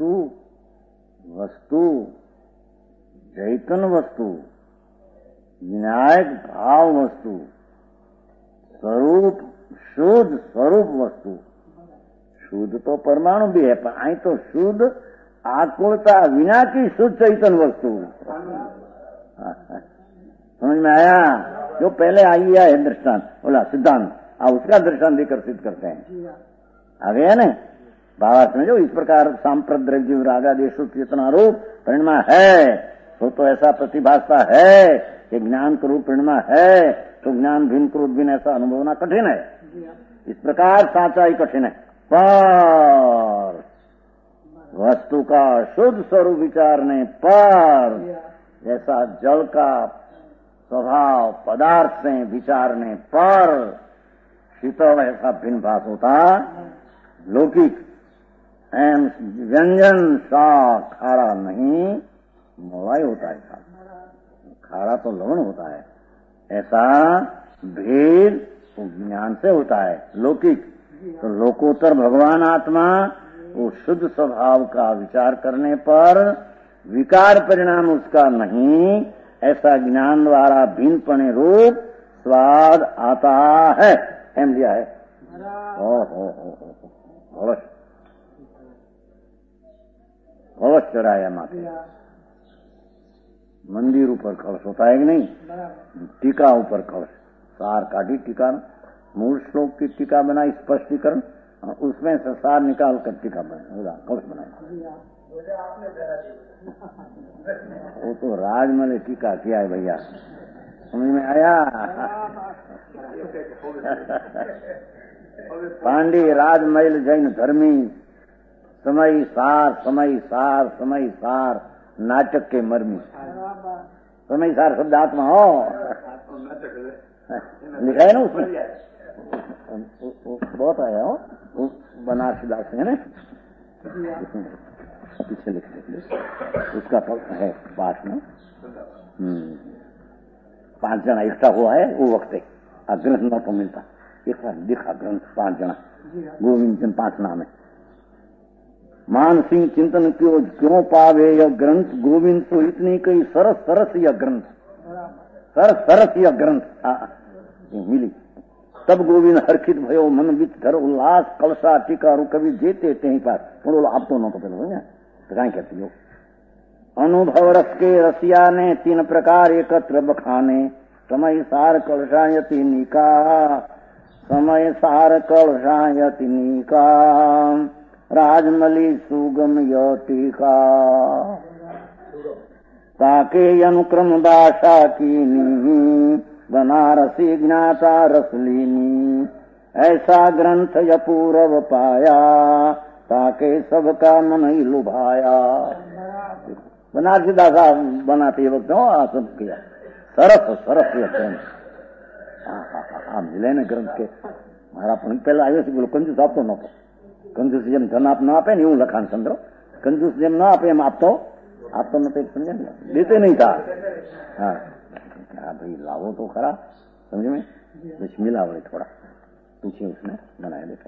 Speaker 2: वस्तु चैतन्य वस्तु, विनायक भाव वस्तु, स्वरूप शुद्ध स्वरूप वस्तु। शुद्ध तो परमाणु भी है, पर आई तो शुद्ध आकुलता विना की शुद्ध चैतन्य वस्तु। समझ में आया? जो पहले आई है दृष्टांत बोला सिद्धांत, उसका दृष्टांत देकर सिद्ध करते हैं। आ गया ना बाबा समझो। इस प्रकार सांप्रद्रव्य रागादेश चेतना रूप परिणमा है, तो ऐसा प्रतिभासता है कि ज्ञान का रूप परिणमा है, तो ज्ञान भिन्न क्रोध भिन्न ऐसा अनुभवना कठिन है। इस प्रकार साचा ही कठिन है, पर वस्तु का शुद्ध स्वरूप विचारने पर, जैसा जल का स्वभाव पदार्थ से विचारने पर शीतल ऐसा भिन्न भास होता। लौकिक एवं व्यंजन शाक खारा नहीं, मोलाई होता है। खारा तो लवण होता है, ऐसा भेद ज्ञान से होता है। लौकिक तो लोकोत्तर भगवान आत्मा वो शुद्ध स्वभाव का विचार करने पर विकार परिणाम उसका नहीं, ऐसा ज्ञान द्वारा भिन्नपणे रूप स्वाद आता है। एम लिया है। कलश चढ़ाया माथे, मंदिर ऊपर कलश होता है कि नहीं? टीका ऊपर कलश, सार काटी टीका, मूल श्लोक की टीका बनाई स्पष्टीकरण, उसमें से सार निकाल कर टीका बनाया, कलश बनाया। वो तो राजमल टीका किया है भैया, समझ में आया? पांडे राजमैल जैन धर्मी, समय सार समय सार समय सार नाटक के मर्मी। समय सार शब्द आत्मा हो लिखा है ना उसमें, बहुत आया हो बनारसी दास है ना, पीछे लिख उसका है पाठ में। 5 जना इकट्ठा हुआ है वो वक्त ग्रंथ न तो मिलता, एक लिखा ग्रंथ 5 जना, गोविंद चंद 5 नाम है। मान सिंह चिंतन क्यों पावे यह ग्रंथ, गोविंद तो इतनी कई सरस सरस यह ग्रंथ, सरस सरस यह ग्रंथ मिली। तब गोविंद हर्षित भयो मन विच धर उल्लास, कलसा टीका कवि जेते ते पास। बोलो आप तो न तो पहले तो क्या कहती हो? अनुभव रस के रसिया ने 3 प्रकार एकत्र बखाने, समय सार कलशायति निका, समय सार कलशायति निका, राजमली सुगम य टीका, ताके अनुक्रम दाशा कीनी, बनारसी ज्ञाता रसलीनी, ऐसा ग्रंथ य पूर्व पाया, ताके सबका मन ही लुभाया। बनारसी दासा बनाते वक्त सब किया सरस सरस ग्रंथ। मिले ने ग्रंथ के मारा पण पहला आयो बोलो कंजूस आप तो नतो, कंजूस जेम धन आप ना आपे એવું લખાણ સમજો, कंजूस જેમ ના આપે એમ આપતો નથી, समझे ना, देते नहीं था। हाँ भाई लावो तो खरा, समझ में कुछ मिला वही थोड़ा पीछे उसने बनाया देखा।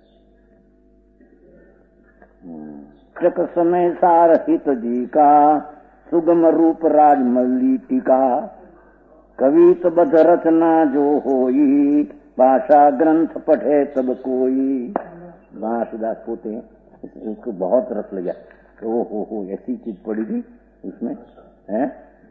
Speaker 2: चक समय सार हित जी का, सुगम रूप राजमली टीका, कवित बध रचना जो होई, भाषा ग्रंथ पढ़े सब कोई। महाशिदास पोते उसको बहुत रस लगा, हो ऐसी चीज पड़ी थी उसमें है।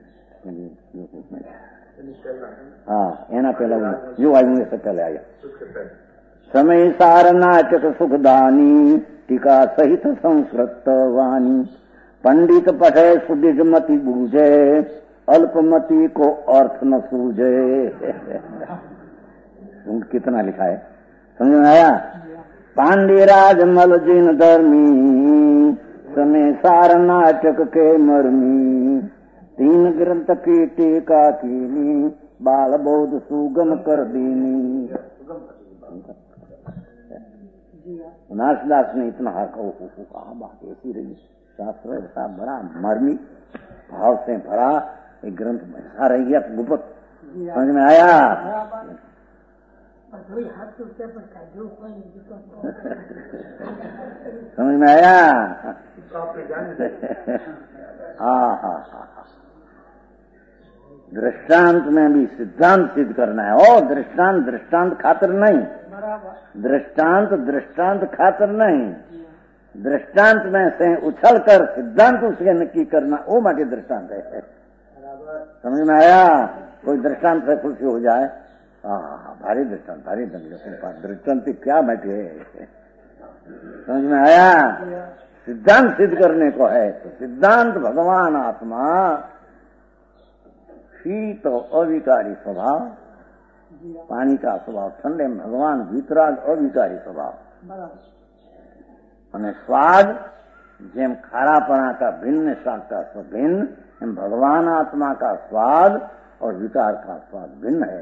Speaker 2: हाँ एना पहला जो आयु से पहले आया। समय सार नाटक सुखदानी, टीका सहित संस्कृत वाणी, पंडित पढ़े सुदिज मति बूझे, अल्पमति को अर्थ न सूझे। कितना लिखा है समझ में आया? पांडे राजमल जिन धर्मी, समय सार नाटक के मर्मी, 3 ग्रंथ की टीका कीनी, बाल बौद्ध सुगम कर दीनी। नासदास ने इतना कहा बात ऐसी रही, शास्त्र ऐसा बड़ा मर्मी भाव से भरा एक ग्रंथ ऐसा रह गया गुप्त। समझ में आया? समझ में आया? हाँ दृष्टांत में भी सिद्धांत सिद्ध करना है। और दृष्टांत खातर नहीं, दृष्टांत खातर नहीं, दृष्टांत में से उछल कर सिद्धांत उसके नक्की करना, वो माटे दृष्टांत है। समझ में आया? कोई दृष्टांत से खुशी हो जाए, हाँ भारी दृष्टांत, भारी दृष्टांत क्या बैठे, समझ में आया? सिद्धांत सिद्ध करने को है तो सिद्धांत भगवान आत्मा शीत अविकारी स्वभाव, पानी का स्वभाव ठंडे में भगवान वीतराग अविकारी स्वभाव, અને સ્વાદ જેમ ખારાપણા का भिन्न शाक का स्वभिन्न, एम भगवान आत्मा का स्वाद और विकार का स्वाद भिन्न है।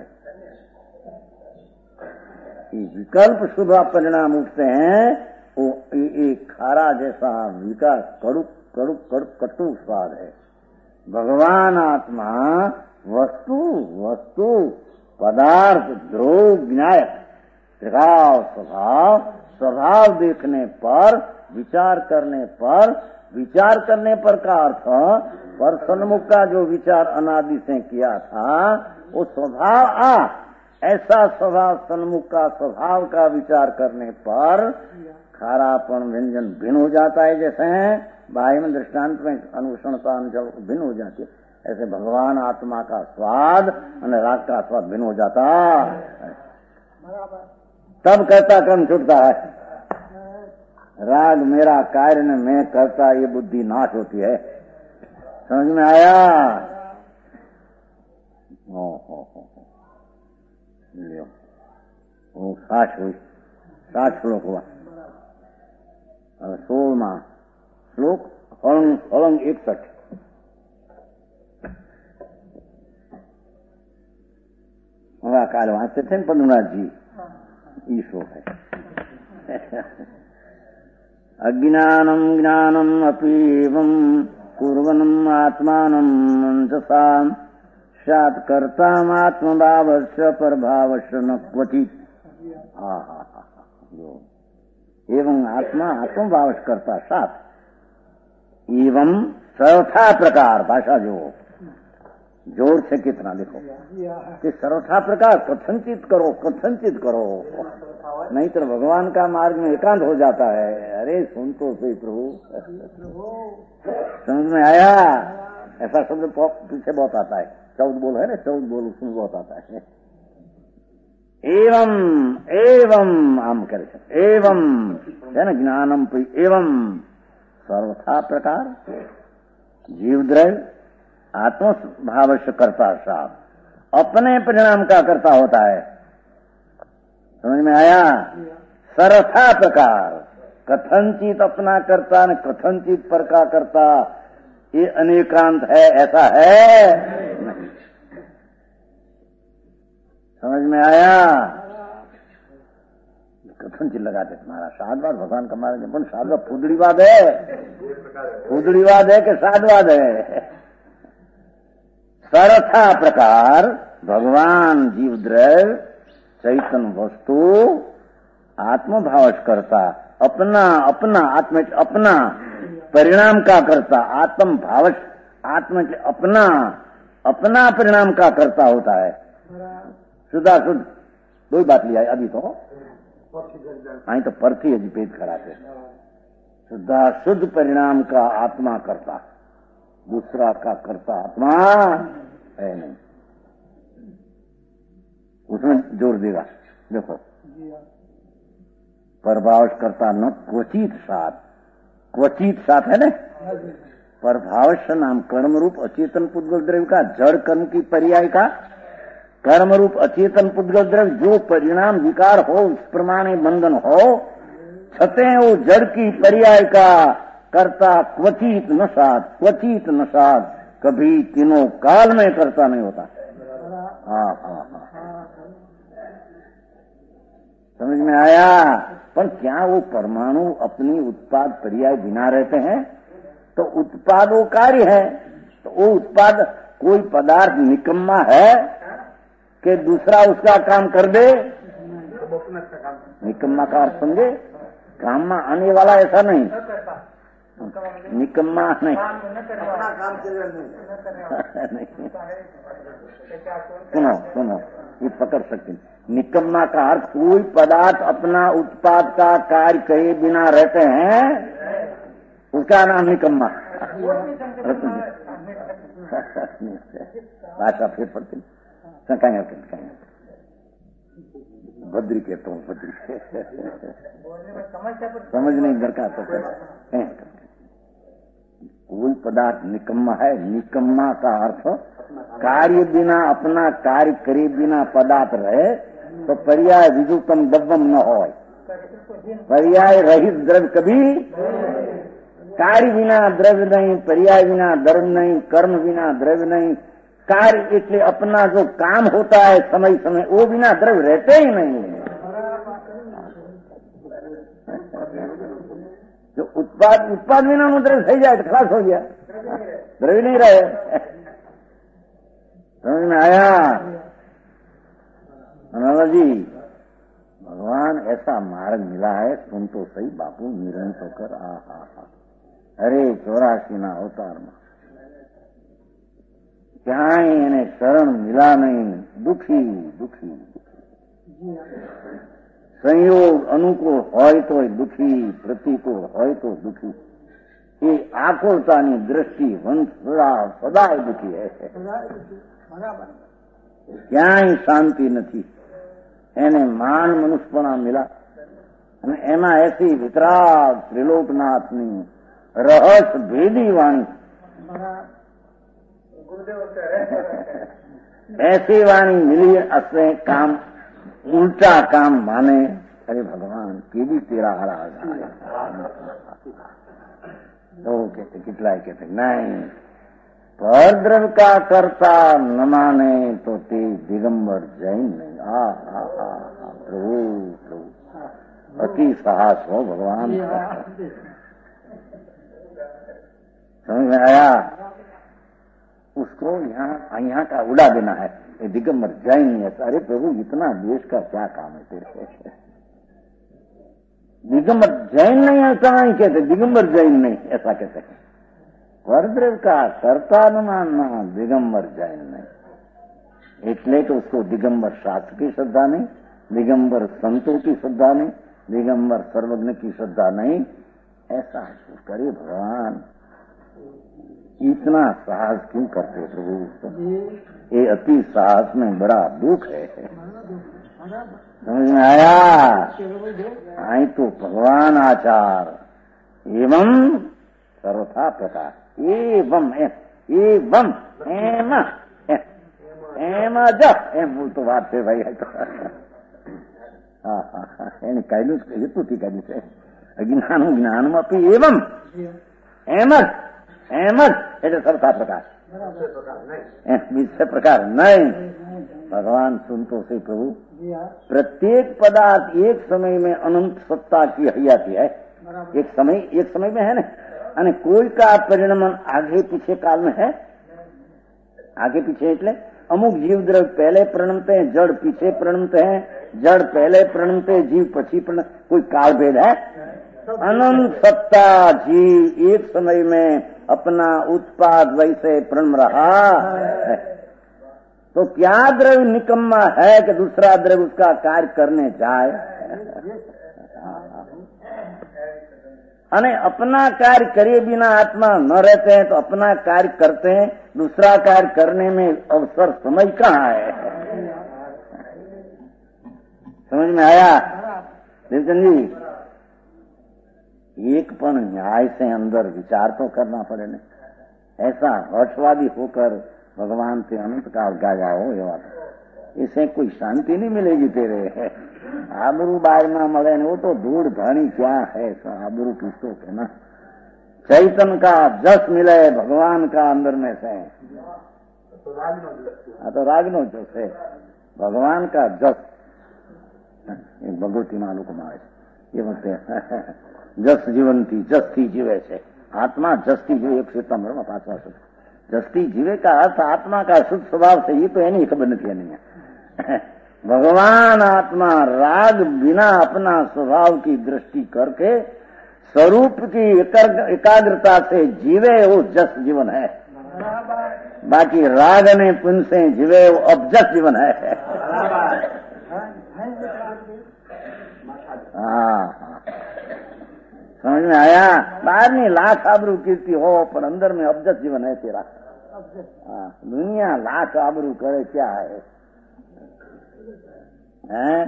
Speaker 2: ये विकल्प शुभ परिणाम उठते हैं, वो एक खारा जैसा विकार कड़ू कड़ू कड़ू कटु स्वाद है। भगवान आत्मा वस्तु वस्तु पदार्थ ध्रुव विनायक त्रिकाल स्वभाव, स्वभाव देखने पर विचार करने पर का अर्थ पर सन्मुख का जो विचार अनादि से किया था वो स्वभाव ऐसा स्वभाव सन्मुख का स्वभाव का विचार करने पर खारापन व्यंजन भिन्न हो जाता है। जैसे बाह्य में दृष्टांत में अनुष्णता भिन्न हो जाती है, ऐसे भगवान आत्मा का स्वाद और राग का स्वाद भिन्न हो जाता है। तब कहता कर्म छूटता है। राग मेरा कार्य न मैं करता, ये बुद्धि नाश होती है। समझ में आया? हो 60 हुई, 60 श्लोक हुआ। 16वां श्लोक हलंग 61। हमारा काल वांचते थे पद्मनाथ जी, ये श्लोक है। अज्ञानम ज्ञानम अपीवं कुर्वन्नम आत्मानं मनसा सात कर्ताम आत्मभावस्य परभावस्य न क्वचित्। एवं आत्मा आत्मभावस्य कर्ता सात एवं सर्वथा प्रकार, भाषा जोर से कितना देखो कि सर्वथा प्रकार कथनचित करो, नहीं तो भगवान का मार्ग में एकांत हो जाता है। अरे सुन तो सही प्रभु, समझ में आया? ऐसा शब्द पीछे बहुत आता है, 14 बोल है ना, 14 बोल उसमें बहुत आता है। एवं हम करे एवं है ना, ज्ञानम एवं सर्वथा प्रकार जीवद्रव्य आत्मभावस्य कर्ता साफ अपने परिणाम का कर्ता होता है। समझ में आया? सर्वथा प्रकार कथनचित अपना कर्ता न कथनचित पर का कर्ता, ये अनेकांत है, ऐसा है नहीं। समझ में आया? कथनचित लगाते तुम्हारा साधवाद भगवान का मार्ग में, साधवाद फुदड़ीवाद है कि साधवाद है? सर्वथा प्रकार भगवान जीव द्रव्य चैतन्य वस्तु आत्मभावश करता, अपना परिणाम का करता, आत्म भावश आत्म के अपना परिणाम का करता होता है। शुद्धा शुद्ध दो ही बात लिया है अभी तो, तो परथी अभी पेट खराब है। शुद्धा शुद्ध परिणाम का आत्मा करता, दूसरा का करता आत्मा है नहीं। उसमें जोर देगा, देखो परभावश करता न क्वचित साथ है ना। परभावश नाम कर्म रूप अचेतन पुद्गल द्रव्य का, जड़ कर्म की पर्याय का कर्म रूप अचेतन पुद्गल द्रव्य जो परिणाम विकार हो, उस प्रमाणे बंधन हो, छते वो जड़ की पर्याय का करता क्वचित न साथ कभी तीनों काल में करता नहीं होता। हाँ समझ में आया? पर क्या वो परमाणु अपनी उत्पाद पर्याय बिना रहते हैं? तो उत्पादों कार्य है, तो वो उत्पाद कोई पदार्थ निकम्मा है कि दूसरा उसका काम कर दे? निकम्मा का अर्थ समझे, काम में आने वाला ऐसा नहीं, निकम्मा नहीं। सुनो ये पकड़ सकते। निकम्मा का अर्थ कोई पदार्थ अपना उत्पाद का कार्य करे बिना रहते हैं, उसका नाम निकम्मा। भाषा फिर पड़ती कहीं भद्री कहता हूँ, भद्री समझ नहीं दरकार तो कोई पदार्थ निकम्मा है। निकम्मा का अर्थ कार्य बिना, अपना कार्य करे बिना पदार्थ रहे तो पर्याय विजुतम द्रव्यम न हो। पर्याय रहित द्रव्य कभी, कार्य बिना द्रव्य नहीं, पर्याय बिना द्रव्य नहीं, कर्म बिना द्रव्य नहीं। कार्य એટલે अपना जो काम होता है समय समय वो बिना द्रव्य रहते ही नहीं। जो उत्पाद बिना द्रव्य થઈ જાય तो खलास हो गया, द्रव्य नहीं रहे। समझ में आया अनाला जी? भगवान ऐसा मार्ग मिला है, सुन तो सही बापू निरंतर कर। अरे 84 अवतार में ક્યાંય એને શરણ મિલા નહીં, દુખી દુખી સંયોગ અનુકૂળ હોય તો દુખી, પ્રતિકૂળ હોય તો દુખી। એ આકુળતાની દ્રષ્ટિ વંશ સદાય દુખી હે। ક્યાંય શાંતિ નથી। એને માન મનુષ્યપણા મિલા અને એમાં એસી વિતરાગ ત્રિલોકનાથની રહસ ભેદી વાણી, ऐसी वाणी मिली। असले काम उल्टा काम माने। अरे भगवान केवी तेरा हरा तो कहते कितला कहते नहीं, परद्रव्य का कर्ता न माने तो ते दिगंबर जैन नहीं। प्रभु प्रभु अति साहस हो भगवान। समझ में आया? उसको यहाँ का उड़ा देना है। ये दिगंबर जैन है। अरे प्रभु इतना देश का क्या काम है तेरे? दिगंबर जैन नहीं ऐसा नहीं कहते, दिगंबर जैन नहीं ऐसा कहते हैं। परद्रव्य का कर्ता न मानना, दिगंबर जैन नहीं। इसलिए तो उसको दिगंबर शास्त्र की श्रद्धा नहीं, दिगंबर संतों की श्रद्धा नहीं, दिगंबर सर्वज्ञ की श्रद्धा नहीं। ऐसा करे भगवान। इतना साहस क्यों करते प्रभु? ये अति साहस में बड़ा दुख है। समझ में आया? आई तो भगवान आचार एवं सर्वथा प्रकाश एवं एवं एम जप एम बोल तो बात है भाई। એને કાયલું હેતુથી કાઢ્યું છે। અજ્ઞાનું જ્ઞાનમાં આપી એવं એમ જ એટલે સરખા પ્રકાશ, બીજા પ્રકાર नहीं। भगवान सुनतो से प्रभु प्रत्येक पदार्थ एक समय में अनंत सत्ता की हयाती है। एक समय में है ना। અને કોઈ का परिणमन आगे पीछे काल में है। आगे पीछे એટલે અમુક जीव द्रव्य पहले प्रणमते हैं, जड़ पीछे प्रणमते हैं, जड़ पहले प्रणमते, जीव पछी प्रणम। कोई काल भेद है? अनंत सत्ता जीव एक समय में अपना उत्पाद वैसे प्रणम रहा है। तो क्या द्रव्य निकम्मा है कि दूसरा द्रव्य उसका कार्य करने जाए? अने अपना कार्य करे बिना आत्मा न रहते हैं तो अपना कार्य करते हैं, दूसरा कार्य करने में अवसर समय कहाँ है? समझ में आया देवचंद जी? एक पण न्याय से अंदर विचार तो करना पड़े न। ऐसा हर्षवादी होकर भगवान से अनंत काल गाया हो ये बात, इसे कोई शांति नहीं मिलेगी तेरे। आबरू बार में मले वो तो धूड़ धनी क्या है? आबरू किसको कहना? चैतन्य का जस मिले भगवान का अंदर में से। तो रागनो जस है भगवान का जस। भगवती मालू को मारे ये बोलते हैं जस जीवंती जस्ती जीवे से। आत्मा जस्ती जीवे 1 सितंबर में 5वां सूत्र। जस्ती जीवे का अर्थ आत्मा का शुद्ध स्वभाव से ये तो है नहीं, खबर नहीं है। भगवान आत्मा राग बिना अपना स्वभाव की दृष्टि करके स्वरूप की एकाग्रता से जीवे वो जस जीवन है। बाकी राग ने पुण्य से जीवे वो अबजस जीवन है। हाँ समझ में आया? बाहर नहीं लाख आबरू कीर्ति हो पर अंदर में अबजस जीवन है तेरा। दुनिया लाख आबरू करे क्या है हैं?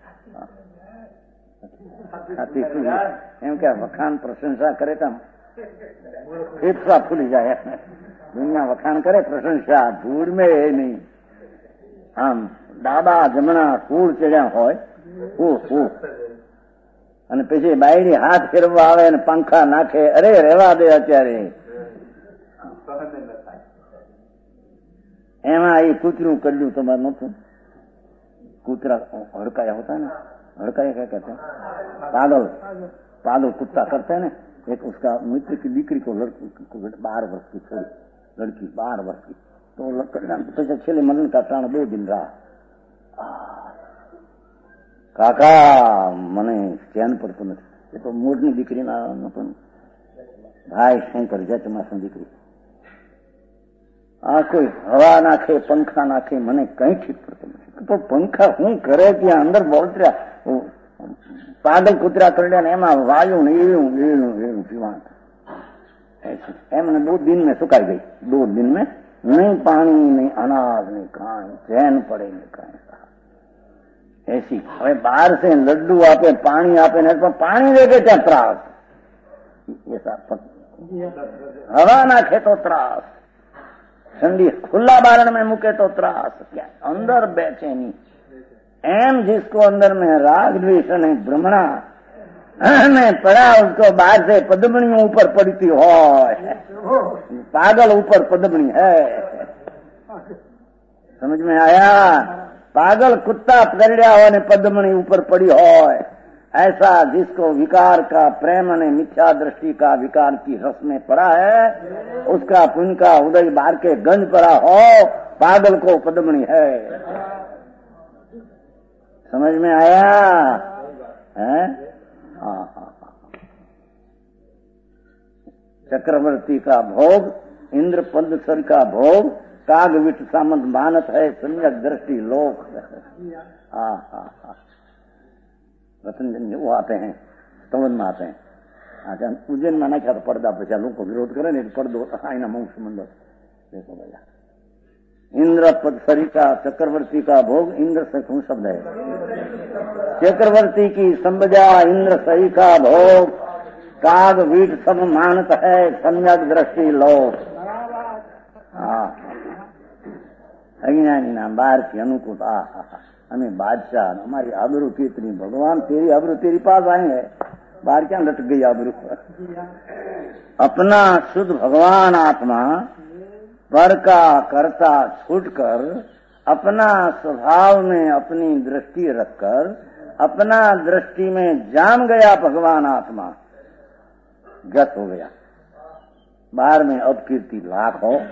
Speaker 2: एम क्या वखाण प्रशंसा करे तो फेफड़ा फूली जाए। दुनिया वखाण करे प्रशंसा धूड़ में है नहीं। આમ ડાબા જમણા કુળ ચડ્યા હોય અને પછી બાયડી હાથ ફેરવવા આવે અને પંખા નાખે, અરે રેવા દે અત્યારે. એમાં એ કૂતરું કર્યું તમારે નતું? કૂતરા હડકાયા होता है ना, हड़काया क्या कहते हैं? पागल पागल कुत्ता करते हैं ना। एक उसका मित्र की दीकरी को 12 वर्ष की छोड़ी लड़की 12 वर्ष की, तो छेल्ले मरण का प्राण 2 दिन रहा। કાકા મને ચેન પડતું નથી. એ તો મોરની દીકરી ના નતું. ભાઈ શંકર જચમાસની દીકરી. આ કોઈ હવા નાખે પંખા નાખે મને કઈ ઠીક પડતું નથી. તો પંખા શું કરે ત્યાં અંદર બોલત્યા પાગલ કૂતરા કરડ્યા ને એમાં વાયુ ને એવું પીવાનું એમને 2 दिन में सुखाई गई। 2 दिन में नहीं पानी नहीं अनाज नहीं खाए चैन पड़े नहीं खाए ऐसी। હવે બહાર से लड्डू आपे पानी आपे नहीं तो पानी देके क्या त्रास। हवा नाखे तो त्रास, ठंडी खुला बारण में मुके तो त्रास, क्या अंदर बेचैनी। एम जिसको अंदर में राग द्वेष ने भ्रमणा में पड़ा उसको बाहर से पद्मणियों ऊपर पड़ती हो। पागल ऊपर पद्मणी है, समझ में आया? पागल कुत्ता पकड़िया हो ने पद्मणी ऊपर पड़ी हो, ऐसा जिसको विकार का प्रेम ने मिथ्या दृष्टि का विकार की रस में पड़ा है उसका पुण्य का उदय बाहर के गंज पड़ा हो। पागल को पद्मणी है, समझ में आया है? चक्रवर्ती का भोग इंद्र पद्मसर का भोग काग विट सामंत मानत है सम्यक दृष्टि लोक। रतनजन वो आते हैं स्तवन में आते हैं। अच्छा उज्जैन में नाख्या तो पर्दा पचा लोग को विरोध करे नहीं तो पर्दो आईना मोक्ष मंदिर देखो भैया। इंद्र पद्मसरी का चक्रवर्ती का भोग इंद्र से कौन शब्द है? चक्रवर्ती की संबजा इंद्र सही का भोग काग वीट सब मानत है सम्यक दृष्टि लोक। अज्ञानी ना बाहर की अनुकूल हमें बादशाह हमारी आबरू कितनी, भगवान तेरी आबरू तेरी पास आए हैं, बाहर क्या लटक गई आबरू। अपना शुद्ध भगवान आत्मा पर का कर्ता छूटकर अपना स्वभाव में अपनी दृष्टि रखकर अपना दृष्टि में जाम गया भगवान आत्मा, गत हो गया। बाहर में अपकीर्ति लाख हो।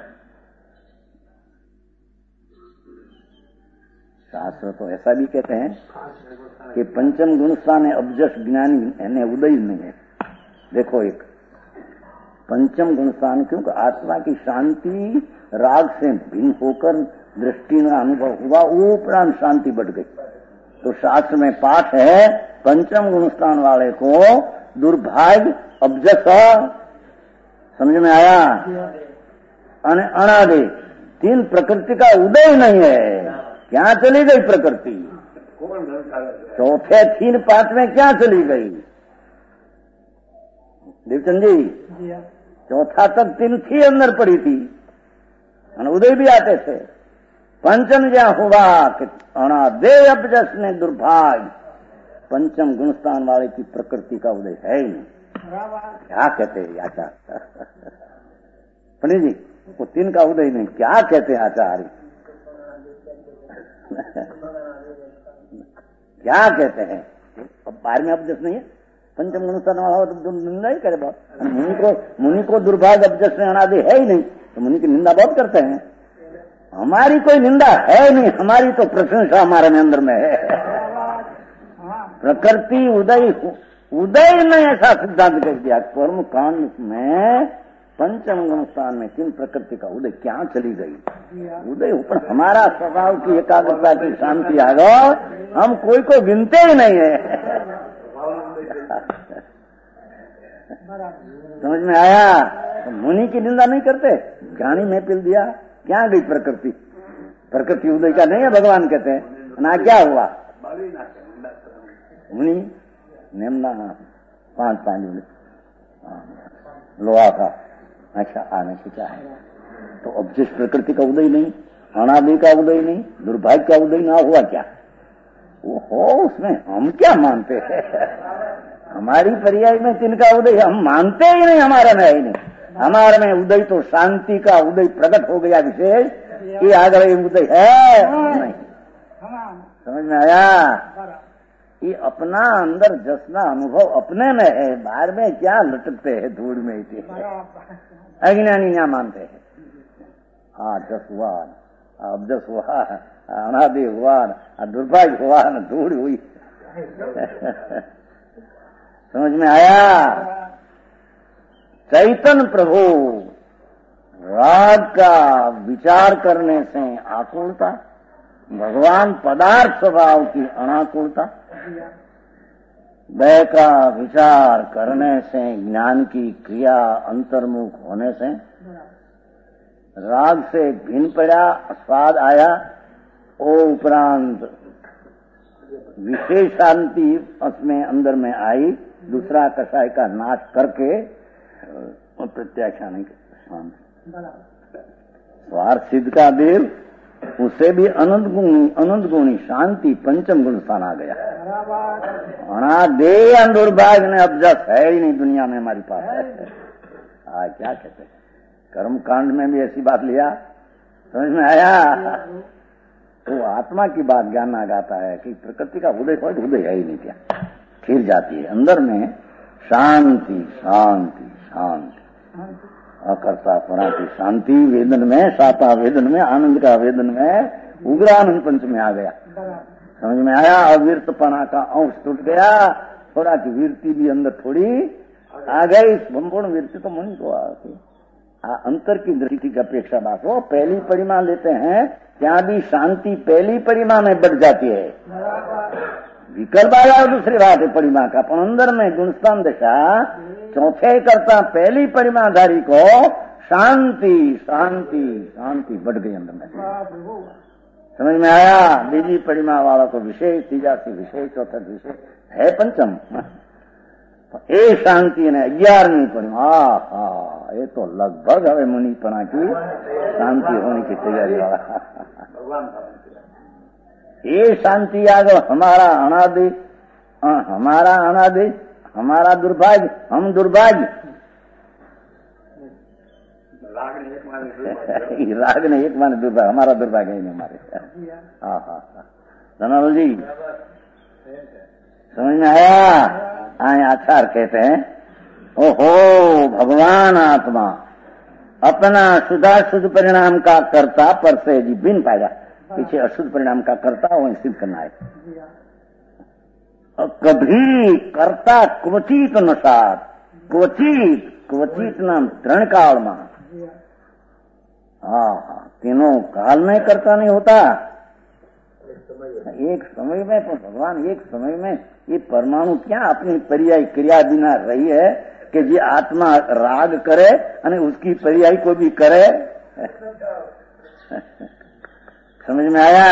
Speaker 2: शास्त्र तो ऐसा भी कहते हैं कि पंचम गुणस्थान है अबजस ज्ञानी यानी उदय नहीं है। देखो एक पंचम गुणस्थान क्योंकि आत्मा की शांति राग से भिन्न होकर दृष्टि में अनुभव हुआ, वो उपरांत शांति बढ़ गई। तो शास्त्र में पाठ है पंचम गुणस्थान वाले को दुर्भाग्य अबजस, समझ में आया? अनादि 3 प्रकृति का उदय नहीं है। क्या चली गई प्रकृति? चौथे 3 पांचवें क्या चली गई? देवचंद जी चौथा तक 3 थी अंदर पड़ी थी और उदय भी आते थे। पंचम क्या हुआ कि अनादे अबजस ने दुर्भाग्य पंचम गुणस्थान वाले की प्रकृति का उदय है ही नहीं। क्या कहते हैं आचार्य? पंडित जी वो 3 का उदय नहीं, क्या कहते हैं आचार्य? क्या कहते हैं? अब बाहर में अबजस नहीं है, पंचम गुणस्थान वाला हो तो निंदा ही करे बहुत। मुनि को दुर्भाग्य अबजस में अनादि है ही नहीं तो मुनि की निंदा बहुत करते हैं। हमारी कोई निंदा है नहीं, हमारी तो प्रशंसा हमारे अंदर में है। प्रकृति उदय ने ऐसा सिद्धांत कर दिया। कर्म कांड में पंचम गुणस्थान में 3 प्रकृति का उदय क्या चली गई? उदय ऊपर हमारा स्वभाव की एकाग्रता की शांति आ गई, हम कोई को गिनते ही नहीं है। समझ में आया? मुनि की निंदा नहीं करते, ज्ञानी में पिल दिया, क्या गई प्रकृति, प्रकृति उदय का नहीं है भगवान कहते हैं, ना क्या हुआ मुनि निम्ना 5 लोहा का, अच्छा आने से क्या है। तो अब जिस प्रकृति का उदय नहीं, अनादि का उदय नहीं, दुर्भाग्य का उदय ना हुआ क्या, वो हो उसमें हम क्या मानते हैं। हमारी पर्याय में तिनका उदय हम मानते ही नहीं, हमारा में ही नहीं। हमारे में उदय तो शांति का उदय प्रकट हो गया विशेष, ये आगे उदय है नहीं। समझ में आया, ये अपना अंदर जसना अनुभव अपने में है, बाहर में क्या लटकते हैं धूल में, अज्ञानी क्या मानते हैं। हाँ जस हुआ, अब जस हुआ, अनादि हुआ, दुर्भाग्य हुआ, न धूल हुई। समझ में आया। चैतन्य प्रभु राग का विचार करने से आकुलता, भगवान पदार्थ स्वभाव की अनाकुलता, वह का विचार करने से ज्ञान की क्रिया अंतर्मुख होने से राग से भिन्न पड़ा, स्वाद आया, ओ उपरांत विशेष शांति उसमें अंदर में आई, दूसरा कषाय का नाश करके प्रत्याख्यान स्वार्थ सिद्ध का देव, उसे भी अनंत गुणी शांति पंचम गुण स्थान आ गया। अनादेय दुर्भाग्य ने अब जस है ही नहीं दुनिया में हमारी पास है। क्या कहते हैं, कर्म कांड में भी ऐसी बात लिया, समझ में आया। तो आत्मा की बात ज्ञान आ जाता है कि प्रकृति का उदय हो, उदय है ही नहीं, क्या खिल जाती है अंदर में शांति शांति शांति, अकर्ता परा की शांति, वेदन में साता, वेदन में आनंद का, वेदन में उग्रानंद पंच में आ गया। समझ में आया। अवीरतपना का अंश टूट गया, थोड़ा की वीरती भी अंदर थोड़ी आ गई। संपूर्ण वीरती तो मुनि को आती, अंतर की दृष्टि की अपेक्षा बात हो। पहली परिमा लेते हैं, ત્યાં भी शांति पहली परिमा में बढ़ जाती है। विकल्प आया दूसरी बात है परिमा का, पर अंदर में गुणस्थान दशा चौथे करता पहली परिमाधारी को शांति शांति शांति बढ़ गई अंदर में। समझ में आया। बीजी परिमा वाला को विशेष, तीजा से विशेष, चौथा विशेष है पंचम। ये शांति ने 11वीं परिमा, ये तो लगभग हमें मुनिपना की शांति होने की तैयारी वाला। ये शांति आ गया। हमारा अनादि, हमारा अनादि, हमारा दुर्भाग्य, हम दुर्भाग्य। राग ने एक माने दुर्भाग्य, हमारा दुर्भाग्य ही नहीं हमारे। धनाल जी समझ में आया। आचार कहते हैं, ओहो भगवान आत्मा अपना शुद्ध परिणाम का कर्ता पर से जी बिन पाएगा, पीछे अशुद्ध परिणाम का कर्ता वही सिद्ध करना है। और कभी कर्ता क्वचित अनुसार, क्वचित नाम तरण काल में, तीनों काल में कर्ता नहीं होता, एक समय में। तो भगवान एक समय में ये परमाणु क्या अपनी पर्याय क्रिया बिना रही है कि जी आत्मा राग करे और उसकी पर्याय को भी करे। समझ में आया।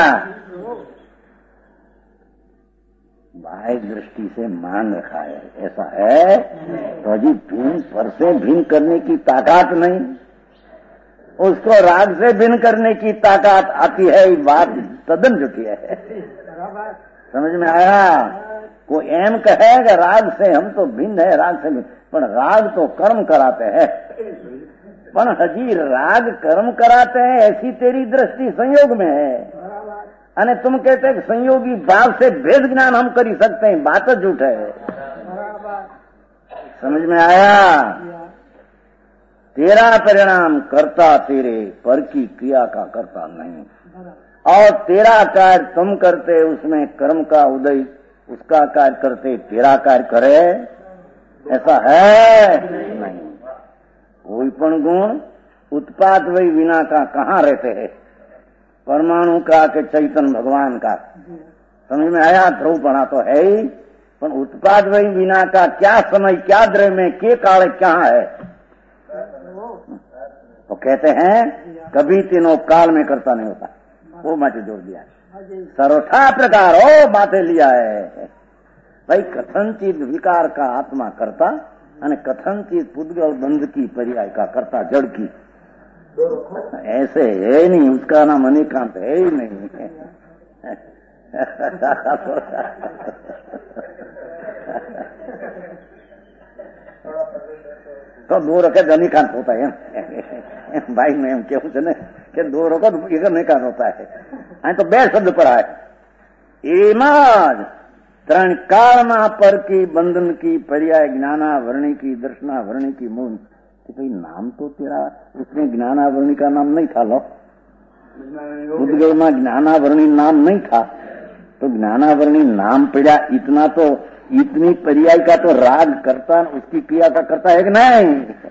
Speaker 2: बाह्य दृष्टि से मान रखा है, ऐसा है तो जी भिन्न पर से भिन्न करने की ताकत नहीं, उसको राग से भिन्न करने की ताकत आती है। ये बात तदन झूठी है। समझ में आया। को एम कहेगा राग से हम तो भिन्न है, राग से भिन्न, पर राग तो कर्म कराते हैं। पर हजी राग कर्म कराते हैं ऐसी तेरी दृष्टि संयोग में है, अने तुम कहते हैं संयोगी भाव से भेद ज्ञान हम कर सकते हैं, बात झूठ है। समझ में आया। तेरा परिणाम करता तेरे पर की क्रिया का करता नहीं, और तेरा कार्य तुम करते उसमें कर्म का उदय, उसका कार्य करते तेरा कार्य करे, ऐसा है नहीं। कोई पण गुण उत्पाद वही विना का कहाँ रहते हैं, परमाणु का के चैतन्य भगवान का। समझ में आया। ध्रुवपणा तो है ही, पर उत्पाद वही विना का क्या समय, क्या द्रव्य में, के काल क्या है। तो कहते हैं कभी तीनों काल में करता नहीं होता, वो माथे जोड़ दिया है। सर्वथा प्रकार हो माथे लिया है भाई। कथनचित विकार का आत्मा करता અને कथनचित पुद्गल बंध की पर्याय का करता जड़ की, ऐसे है नहीं, उसका नाम अनेकांत है ही नहीं। तो दो वખત અનેકાંત હોતા એમ ભાઈ મેં એમ કેવું છે ને કે દો વખત એક અનેકાંત હોતા है। અહીં તો બે શબ્દ પર આવે એમાં ત્રણ કાળમાં પર की बंधन की पर्याय ज्ञानावरणी की दर्शनावरणी की मूल। तो भाई नाम तो तेरा उसमें ज्ञानावरणी का नाम नहीं था लो, उद्गल में ज्ञानावरणी नाम नहीं था, तो ज्ञानावरणी नाम पड़ा इतना तो इतनी पर्याय का तो राग करता उसकी क्रिया का करता है कि नहीं?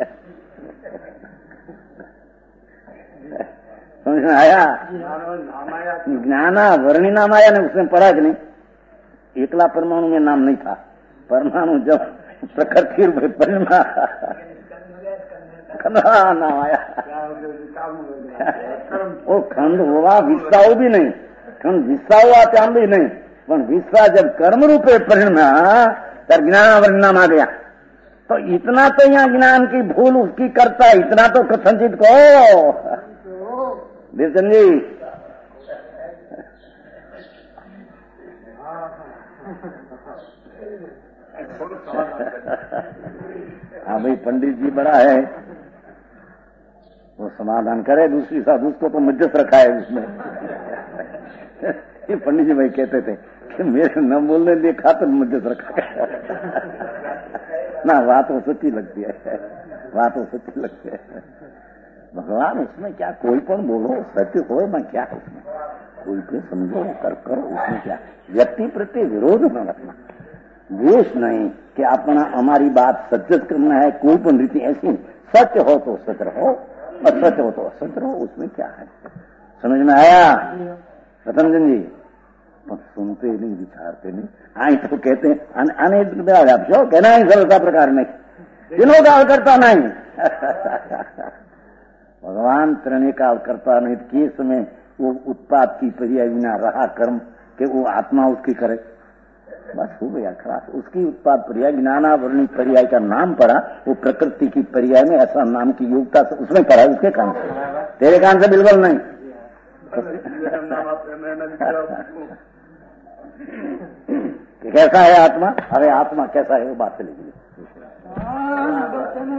Speaker 2: समझ में आया? ज्ञानावरणी नाम आया ना, उसमें पढ़ा कि नहीं? एकला परमाणु में नाम नहीं था, परमाणु जब प्रकृति नाम आया वो खंड हुआ विस्ताव भी नहीं, खंड विस्ताव हुआ त्याम भी नहीं, पर विश्वा जब कर्म रूपे परिणमा तब ज्ञानावरण नाम आ गया। तो इतना तो यहाँ ज्ञान की भूल उसकी करता, इतना तो कथनचित को देवचंद जी। हाँ भाई पंडित जी बड़ा है, वो समाधान करे, दूसरी साधु उसको तो मध्यस्थ रखा है उसमें। ये पंडित जी भाई कहते थे कि मेरे न बोलने दिए खातर मध्यस्थ रखा है। ना बात वो सच्ची लगती है, बात वो सच्ची लगती है। भगवान उसमें क्या, कोई पण बोलो सत्य हो मैं क्या उसमें, कोई भी समझो कर करो, उसमें क्या व्यक्ति प्रति विरोध न रखना, द्वेष नहीं कि अपना हमारी बात सत्य करना है, कोई पण रीति ऐसी सत्य हो तो सत्य रहो, असत्य हो तो असत्य रहो, उसमें क्या है। समझ में आया रतनजन जी? पर सुनते नहीं, विचारते नहीं। आई तो कहते हैं आने कहना है सरलता प्रकार नहीं, दिनों का करता नहीं। भगवान त्रणे का करता नहीं, केस में वो उत्पाद की पर्याय बिना रहा कर्म कि वो आत्मा उसकी करे, बस हो गया खराब। उसकी उत्पाद पर्याय ज्ञानावरणी पर्याय का नाम पड़ा, वो प्रकृति की पर्याय में ऐसा नाम की योग्यता से उसमें पड़ा, उसके कान से, तेरे कान से बिल्कुल नहीं। कैसा है आत्मा? अरे आत्मा कैसा है वो बात चलेगी।